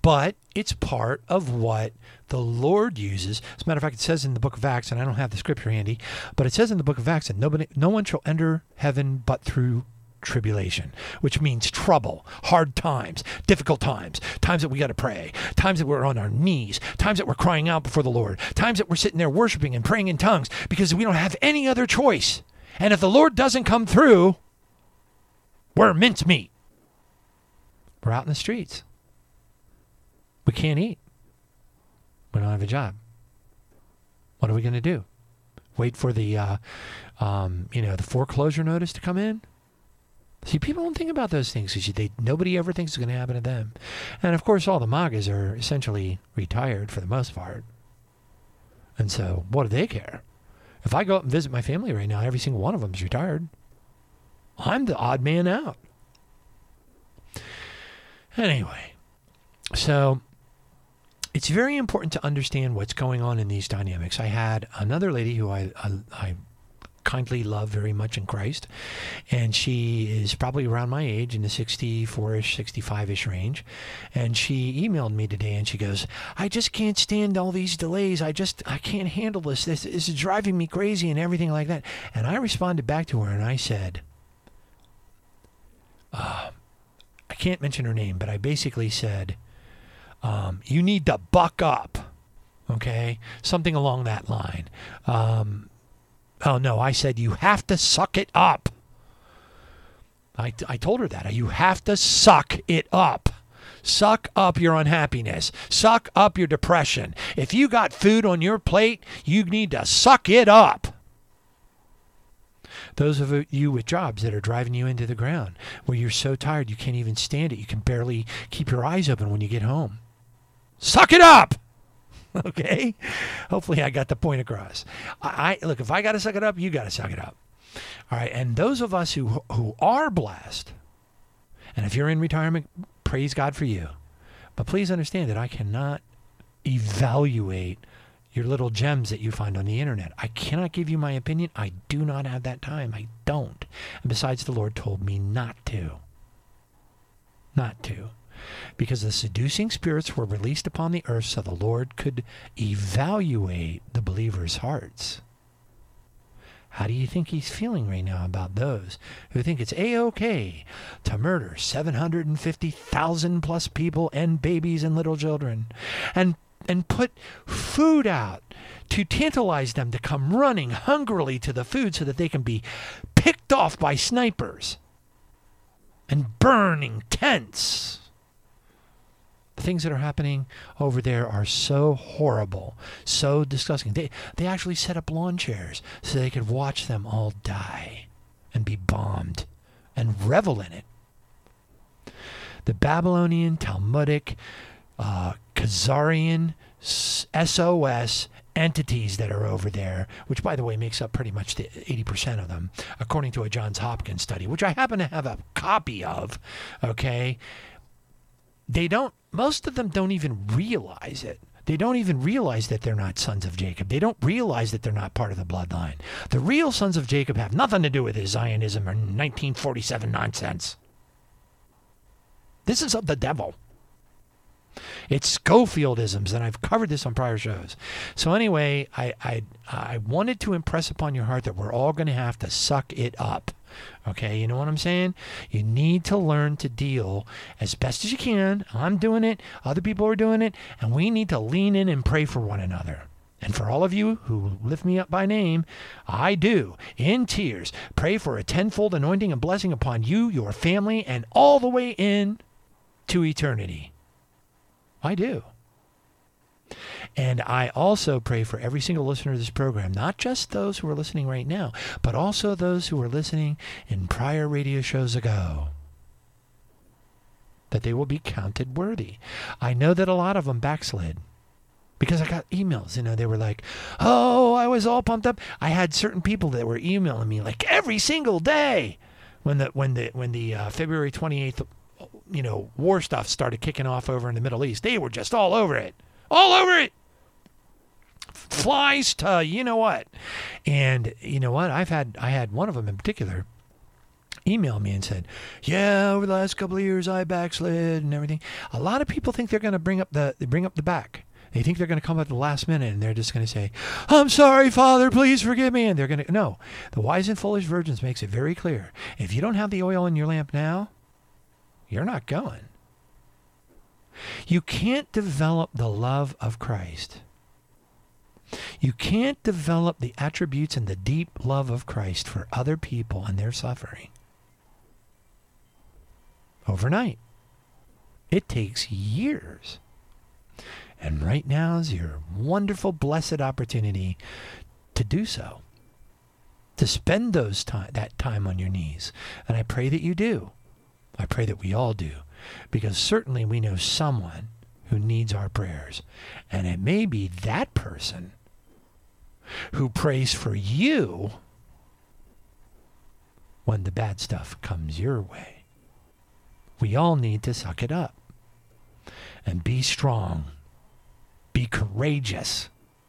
But it's part of what the Lord uses. As a matter of fact, it says in the book of Acts, and I don't have the scripture handy, but it says in the book of Acts that no one shall enter heaven but through tribulation, which means trouble, hard times, difficult times, times that we got to pray, times that we're on our knees, times that we're crying out before the Lord, times that we're sitting there worshiping and praying in tongues because we don't have any other choice. And if the Lord doesn't come through, we're mincemeat. We're out in the streets. We can't eat. We don't have a job. What are we going to do? Wait for the, the foreclosure notice to come in? See, people don't think about those things because nobody ever thinks it's going to happen to them. And, of course, all the MAGAs are essentially retired for the most part. And so what do they care? If I go up and visit my family right now, every single one of them is retired. I'm the odd man out. Anyway, so it's very important to understand what's going on in these dynamics. I had another lady who I kindly love very much in Christ, and she is probably around my age, in the 64-ish, 65-ish range, and she emailed me today, and she goes, I just can't stand all these delays. I can't handle this. This is driving me crazy and everything like that. And I responded back to her, and I said, I can't mention her name, but I basically said, you need to buck up, okay? Something along that line. Oh, no, I said, you have to suck it up. I told her that. You have to suck it up. Suck up your unhappiness. Suck up your depression. If you got food on your plate, you need to suck it up. Those of you with jobs that are driving you into the ground, where you're so tired you can't even stand it. You can barely keep your eyes open when you get home. Suck it up! Okay? Hopefully I got the point across. Look, if I got to suck it up, you got to suck it up. All right, and those of us who are blessed, and if you're in retirement, praise God for you. But please understand that I cannot evaluate your little gems that you find on the internet. I cannot give you my opinion. I do not have that time. I don't. And besides, the Lord told me not to. Not to. Because the seducing spirits were released upon the earth so the Lord could evaluate the believers' hearts. How do you think he's feeling right now about those who think it's A-OK to murder 750,000 plus people and babies and little children and put food out to tantalize them to come running hungrily to the food so that they can be picked off by snipers and burning tents? The things that are happening over there are so horrible, so disgusting. They actually set up lawn chairs so they could watch them all die and be bombed and revel in it. The Babylonian, Talmudic, Khazarian, SOS entities that are over there, which, by the way, makes up pretty much the 80% of them, according to a Johns Hopkins study, which I happen to have a copy of, okay? Most of them don't even realize it. They don't even realize that they're not sons of Jacob. They don't realize that they're not part of the bloodline. The real sons of Jacob have nothing to do with his Zionism or 1947 nonsense. This is of the devil. It's Schofieldisms, and I've covered this on prior shows. So anyway, I wanted to impress upon your heart that we're all going to have to suck it up. Okay, you know what I'm saying? You need to learn to deal as best as you can. I'm doing it. Other people are doing it. And we need to lean in and pray for one another. And for all of you who lift me up by name, I do, in tears, pray for a tenfold anointing and blessing upon you, your family, and all the way in to eternity. I do. And I also pray for every single listener to this program, not just those who are listening right now, but also those who were listening in prior radio shows ago, that they will be counted worthy. I know that a lot of them backslid because I got emails. They were like, oh, I was all pumped up. I had certain people that were emailing me like every single day when the February 28th, war stuff started kicking off over in the Middle East. They were just all over it. All over it. Flies to you know what. And you know what? I had one of them in particular. emailed me and said, yeah, over the last couple of years I backslid and everything. A lot of people think they're going to bring up the back. They think they're going to come at the last minute and they're just going to say, I'm sorry, Father, please forgive me. And they're going to, no. The Wise and Foolish Virgins makes it very clear. If you don't have the oil in your lamp now, you're not going. You can't develop the love of Christ. You can't develop the attributes and the deep love of Christ for other people and their suffering overnight. It takes years. And right now is your wonderful, blessed opportunity to do so. To spend that time on your knees. And I pray that you do. I pray that we all do. Because certainly we know someone who needs our prayers. And it may be that person who prays for you when the bad stuff comes your way. We all need to suck it up and be strong, be courageous.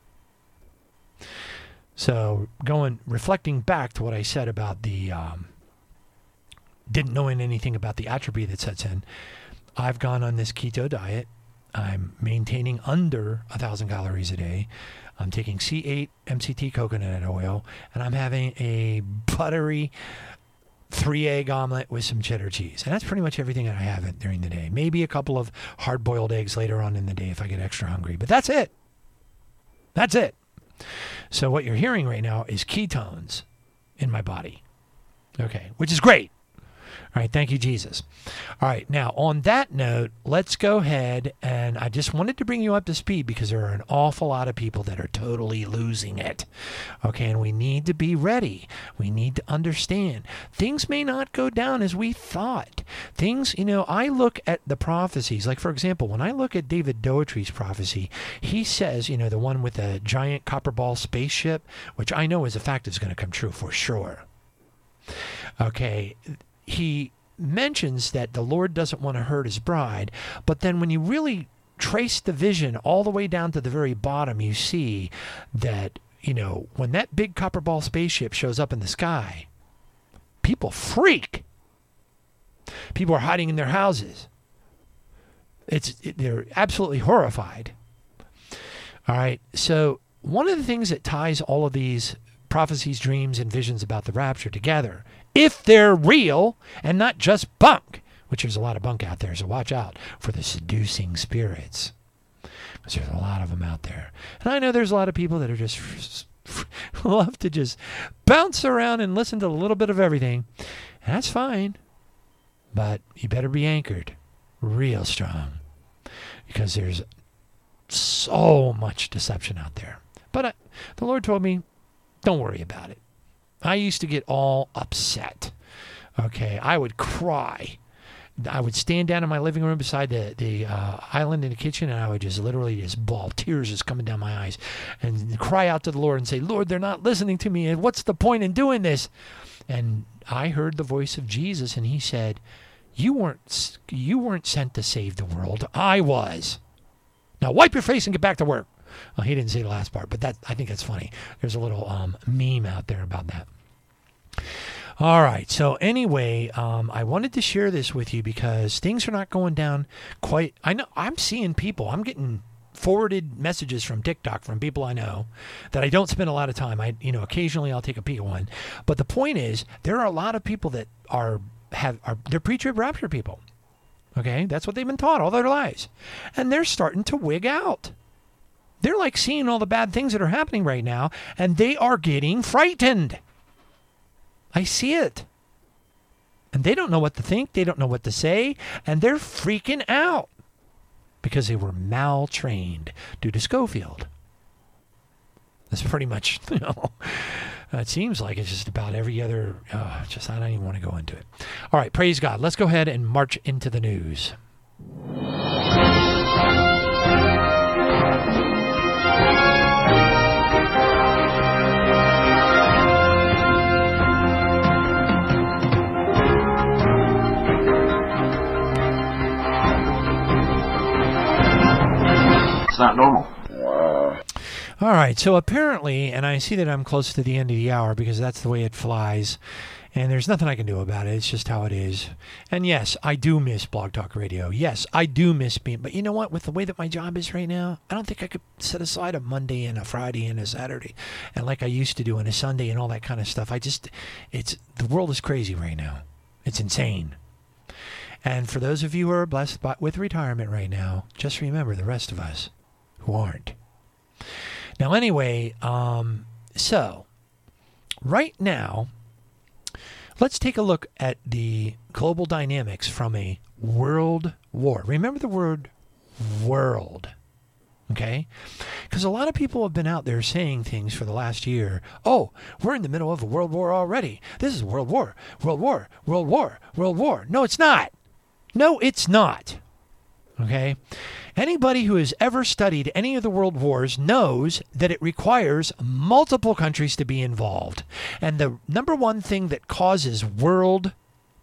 So reflecting back to what I said about the didn't knowing anything about the atrophy that sets in, I've gone on this keto diet. I'm maintaining under 1,000 calories a day. I'm taking C8 MCT coconut oil, and I'm having a buttery 3-egg omelet with some cheddar cheese. And that's pretty much everything that I have during the day. Maybe a couple of hard-boiled eggs later on in the day if I get extra hungry. But that's it. That's it. So what you're hearing right now is ketones in my body. Okay, which is great. All right, thank you, Jesus. All right, now on that note, let's go ahead, and I just wanted to bring you up to speed because there are an awful lot of people that are totally losing it. Okay, and we need to be ready. We need to understand. Things may not go down as we thought. Things, I look at the prophecies. Like, for example, when I look at David Doetry's prophecy, he says, the one with the giant copper ball spaceship, which I know as a fact is going to come true for sure. Okay, he mentions that the Lord doesn't want to hurt his bride, but then when you really trace the vision all the way down to the very bottom, you see that, when that big copper ball spaceship shows up in the sky, people freak. People are hiding in their houses. They're absolutely horrified. All right, so one of the things that ties all of these prophecies, dreams, and visions about the rapture together, if they're real and not just bunk, which there's a lot of bunk out there, so watch out for the seducing spirits, because there's a lot of them out there. And I know there's a lot of people that are just love to just bounce around and listen to a little bit of everything, and that's fine, but you better be anchored real strong, because there's so much deception out there. But the Lord told me, don't worry about it. I used to get all upset. Okay, I would cry. I would stand down in my living room beside the island in the kitchen, and I would just literally just bawl. Tears just coming down my eyes, and cry out to the Lord and say, Lord, they're not listening to me, and what's the point in doing this? And I heard the voice of Jesus, and he said, you weren't sent to save the world. I was. Now wipe your face and get back to work. Well, he didn't say the last part, but I think that's funny. There's a little meme out there about that. All right. So anyway, I wanted to share this with you because things are not going down quite. I know I'm seeing people. I'm getting forwarded messages from TikTok from people I know that I don't spend a lot of time. Occasionally I'll take a peek at one. But the point is, there are a lot of people that they're pre-trib rapture people. Okay, that's what they've been taught all their lives, and they're starting to wig out. They're like seeing all the bad things that are happening right now, and they are getting frightened. I see it. And they don't know what to think. They don't know what to say. And they're freaking out because they were maltrained due to Schofield. That's pretty much, it seems like it's just about every other, I don't even want to go into it. All right, praise God. Let's go ahead and march into the news. It's not normal. All right, so apparently, and I see that I'm close to the end of the hour because that's the way it flies, And there's nothing I can do about it. It's just how it is. And yes, I do miss Blog Talk Radio. Yes, I do miss being. But you know what? With the way that my job is right now, I don't think I could set aside a Monday and a Friday and a Saturday, and like I used to do, and a Sunday and all that kind of stuff. The world is crazy right now. It's insane. And for those of you who are blessed with retirement right now, just remember the rest of us who aren't. Now, anyway, so right now, let's take a look at the global dynamics from a world war. Remember the word world, okay? Because a lot of people have been out there saying things for the last year. Oh, we're in the middle of a world war already. This is world war, world war, world war, world war. No, it's not. No, it's not. Okay? Anybody who has ever studied any of the world wars knows that it requires multiple countries to be involved. And the number one thing that causes worldwide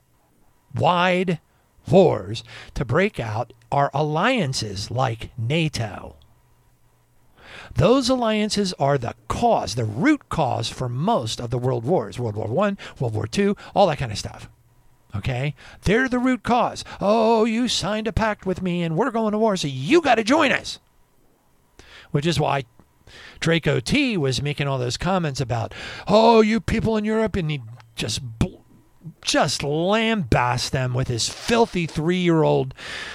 wars to break out are alliances like NATO. Those alliances are the cause, the root cause for most of the world wars. World War I, World War II, all that kind of stuff. Okay? They're the root cause. Oh, you signed a pact with me and we're going to war, so you got to join us. Which is why Draco T was making all those comments about, oh, you people in Europe, and he just lambast them with his filthy 3-year-old.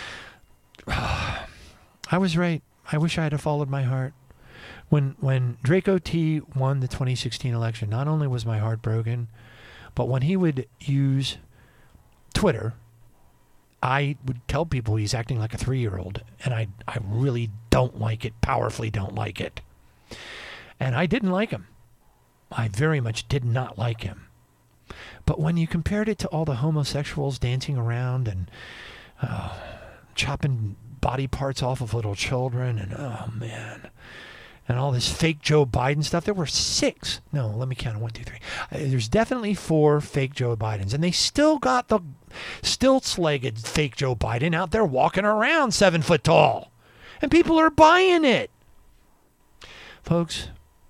I was right. I wish I had followed my heart. When Draco T won the 2016 election, not only was my heart broken, but when he would use Twitter, I would tell people he's acting like a 3-year-old, and I really don't like it, powerfully don't like it. And I didn't like him. I very much did not like him. But when you compared it to all the homosexuals dancing around and chopping body parts off of little children, and oh man, and all this fake Joe Biden stuff. There were 6. No, let me count. 1, 2, 3. There's definitely 4 fake Joe Bidens. And they still got the stilts-legged fake Joe Biden out there walking around 7 foot tall. And people are buying it. Folks,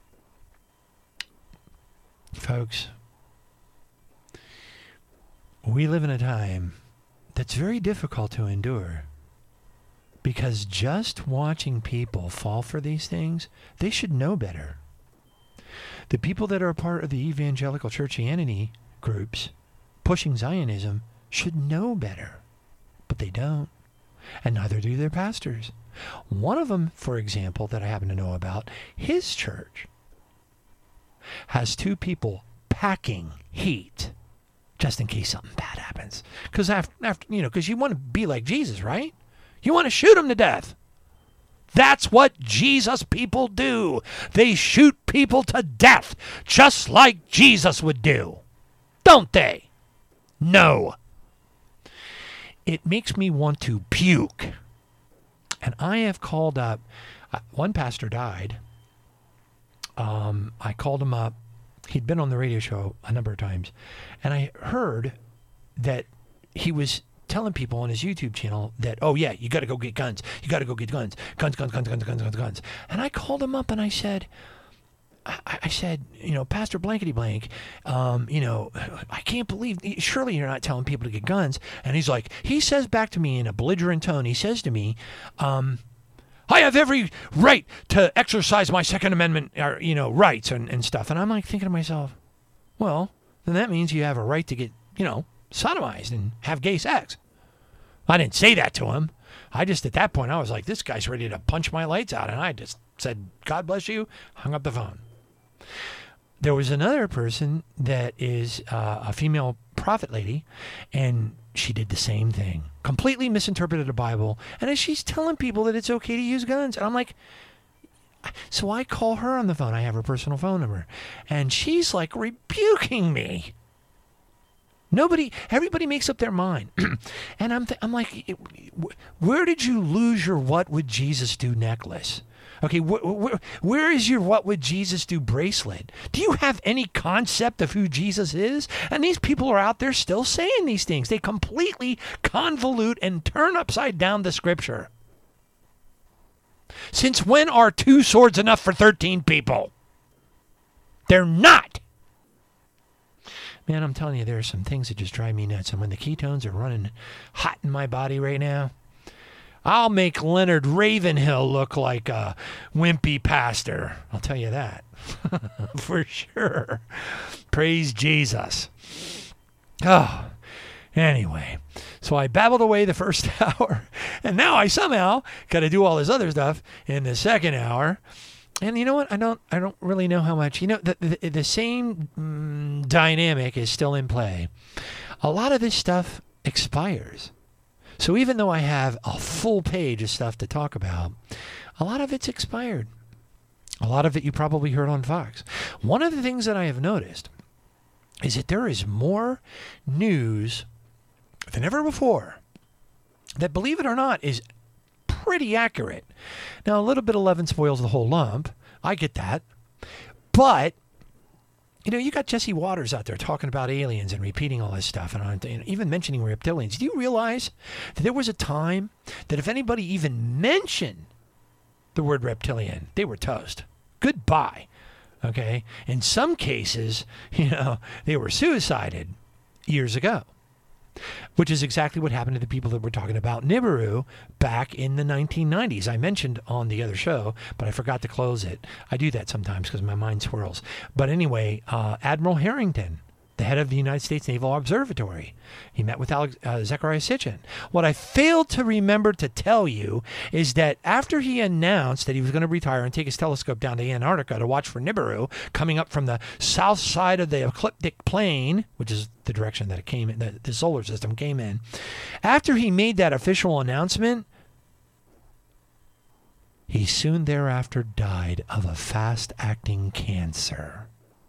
we live in a time that's very difficult to endure. Because just watching people fall for these things, they should know better. The people that are a part of the evangelical churchianity groups pushing Zionism should know better. But they don't. And neither do their pastors. One of them, for example, that I happen to know about, his church has 2 people packing heat just in case something bad happens. Because because you want to be like Jesus, right? You want to shoot him to death. That's what Jesus people do. They shoot people to death, just like Jesus would do. Don't they? No. It makes me want to puke. And I have called up, one pastor died. I called him up. He'd been on the radio show a number of times. And I heard that he was telling people on his YouTube channel that, oh yeah, you got to go get guns. You got to go get guns. Guns. And I called him up and I said, Pastor blankety blank, I can't believe, surely you're not telling people to get guns. And he says back to me in a belligerent tone, he says to me, I have every right to exercise my Second Amendment, rights and stuff. And I'm like thinking to myself, well, then that means you have a right to get, sodomized and have gay sex. I didn't say that to him. I just, at that point, I was like, this guy's ready to punch my lights out. And I just said, God bless you, hung up the phone. There was another person that is a female prophet lady, and she did the same thing. Completely misinterpreted the Bible. And as she's telling people that it's okay to use guns. And I'm like, so I call her on the phone. I have her personal phone number. And she's like rebuking me. Everybody makes up their mind. And I'm like, where did you lose your what would Jesus do necklace? Okay, where is your what would Jesus do bracelet? Do you have any concept of who Jesus is? And these people are out there still saying these things. They completely convolute and turn upside down the scripture. Since when are 2 swords enough for 13 people? They're not. Man, I'm telling you, there are some things that just drive me nuts. And when the ketones are running hot in my body right now, I'll make Leonard Ravenhill look like a wimpy pastor. I'll tell you that. For sure. Praise Jesus. Oh, anyway. So I babbled away the first hour. And now I somehow got to do all this other stuff in the second hour. And you know what? I don't really know how much. You know, the same dynamic is still in play. A lot of this stuff expires. So even though I have a full page of stuff to talk about, a lot of it's expired. A lot of it you probably heard on Fox. One of the things that I have noticed is that there is more news than ever before that, believe it or not, is pretty accurate. Now, a little bit of leaven spoils the whole lump. I get that. But, you know, you got Jesse Waters out there talking about aliens and repeating all this stuff and even mentioning reptilians. Do you realize that there was a time that if anybody even mentioned the word reptilian, they were toast? Goodbye. Okay? In some cases, you know, they were suicided years ago. Which is exactly what happened to the people that we're talking about Nibiru back in the 1990s. I mentioned on the other show, but I forgot to close it. I do that sometimes because my mind swirls. But anyway, Admiral Harrington, the head of the United States Naval Observatory, he met with Zechariah Sitchin. What I failed to remember to tell you is that after he announced that he was going to retire and take his telescope down to Antarctica to watch for Nibiru coming up from the south side of the ecliptic plane, which is the direction that it came in, the solar system came in. After he made that official announcement, he soon thereafter died of a fast-acting cancer.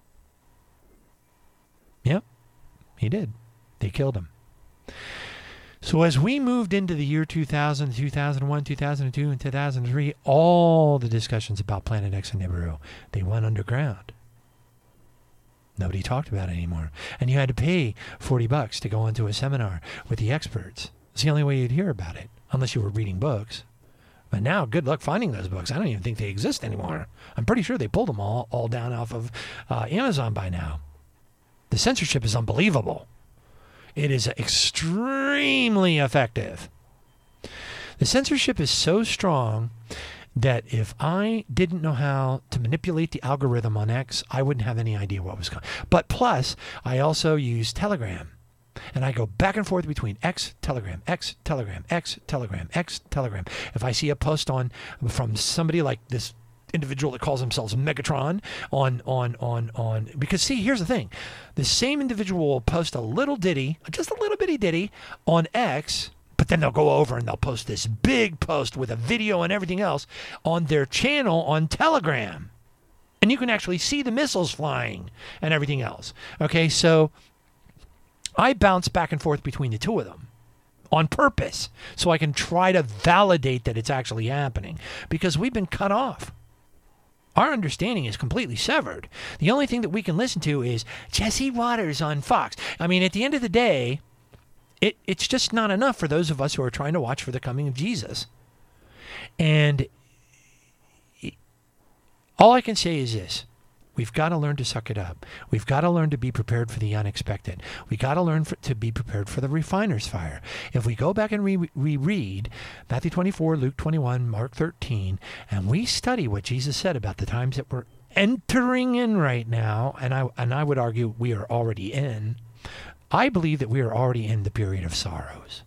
Yep, he did. They killed him. So as we moved into the year 2000, 2001, 2002, and 2003, all the discussions about Planet X and Nibiru, they went underground. Nobody talked about it anymore. And you had to pay $40 to go into a seminar with the experts. It's the only way you'd hear about it, unless you were reading books. But now, good luck finding those books. I don't even think they exist anymore. I'm pretty sure they pulled them all down off of Amazon by now. The censorship is unbelievable. It is extremely effective. The censorship is so strong that if I didn't know how to manipulate the algorithm on X, I wouldn't have any idea what was going on. But plus, I also use Telegram. And I go back and forth between X, Telegram, X, Telegram, X, Telegram, X, Telegram. If I see a post from somebody like this individual that calls themselves Megatron on because see, here's the thing. The same individual will post a little ditty, just a little bitty ditty on X, but then they'll go over and they'll post this big post with a video and everything else on their channel on Telegram. And you can actually see the missiles flying and everything else. Okay, so I bounce back and forth between the two of them on purpose so I can try to validate that it's actually happening because we've been cut off. Our understanding is completely severed. The only thing that we can listen to is Jesse Waters on Fox. I mean, at the end of the day, it's just not enough for those of us who are trying to watch for the coming of Jesus. And all I can say is this. We've got to learn to suck it up. We've got to learn to be prepared for the unexpected. We've got to learn to be prepared for the refiner's fire. If we go back and reread Matthew 24, Luke 21, Mark 13, and we study what Jesus said about the times that we're entering in right now, and I would argue we are already in, I believe that we are already in the period of sorrows.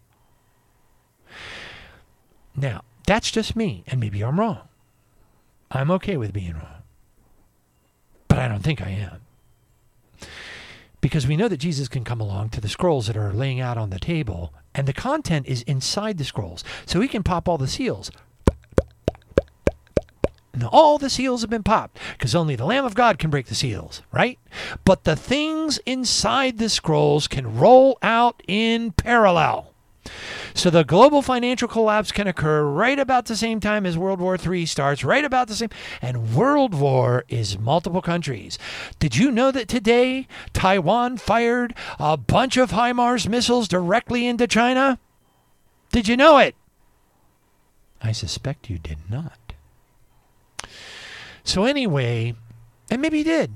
Now, that's just me, and maybe I'm wrong. I'm okay with being wrong. But I don't think I am. Because we know that Jesus can come along to the scrolls that are laying out on the table, and the content is inside the scrolls. So he can pop all the seals. And all the seals have been popped, because only the Lamb of God can break the seals, right? But the things inside the scrolls can roll out in parallel. So the global financial collapse can occur right about the same time as World War III starts, right about the same. And World War is multiple countries. Did you know that today Taiwan fired a bunch of HIMARS missiles directly into China? Did you know it? I suspect you did not. So anyway, and maybe you did.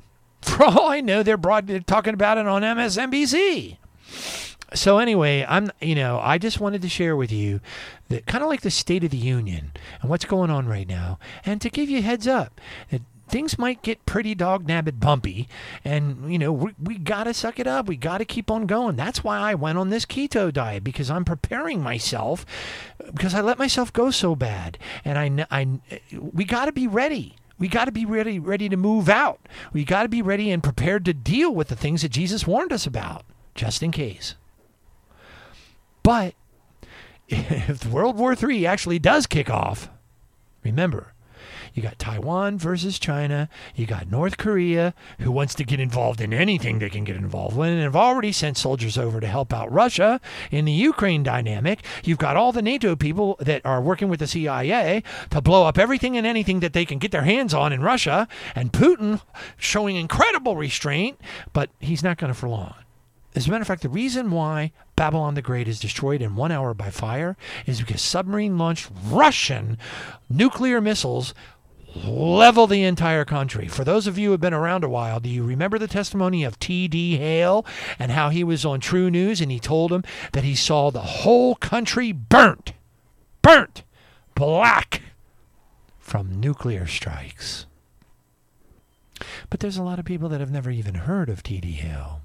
For all I know, they're talking about it on MSNBC. So anyway, I just wanted to share with you that kind of like the State of the Union and what's going on right now, and to give you a heads up that things might get pretty dog-nabbit bumpy, and, we got to suck it up. We got to keep on going. That's why I went on this keto diet, because I'm preparing myself, because I let myself go so bad. And we got to be ready. We got to be ready to move out. We got to be ready and prepared to deal with the things that Jesus warned us about, just in case. But if World War III actually does kick off, remember, you got Taiwan versus China. You got North Korea, who wants to get involved in anything they can get involved in, and have already sent soldiers over to help out Russia in the Ukraine dynamic. You've got all the NATO people that are working with the CIA to blow up everything and anything that they can get their hands on in Russia, and Putin showing incredible restraint, but he's not going to for long. As a matter of fact, the reason why Babylon the Great is destroyed in 1 hour by fire is because submarine-launched Russian nuclear missiles level the entire country. For those of you who have been around a while, do you remember the testimony of T.D. Hale and how he was on True News and he told him that he saw the whole country burnt black from nuclear strikes? But there's a lot of people that have never even heard of T.D. Hale.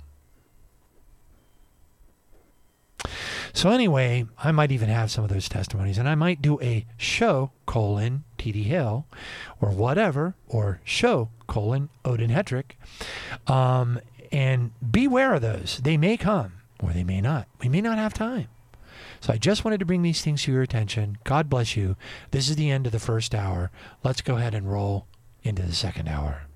So anyway, I might even have some of those testimonies, and I might do a show, T.D. Hale, or whatever, or show, Odin Hetrick, and beware of those. They may come, or they may not. We may not have time. So I just wanted to bring these things to your attention. God bless you. This is the end of the first hour. Let's go ahead and roll into the second hour.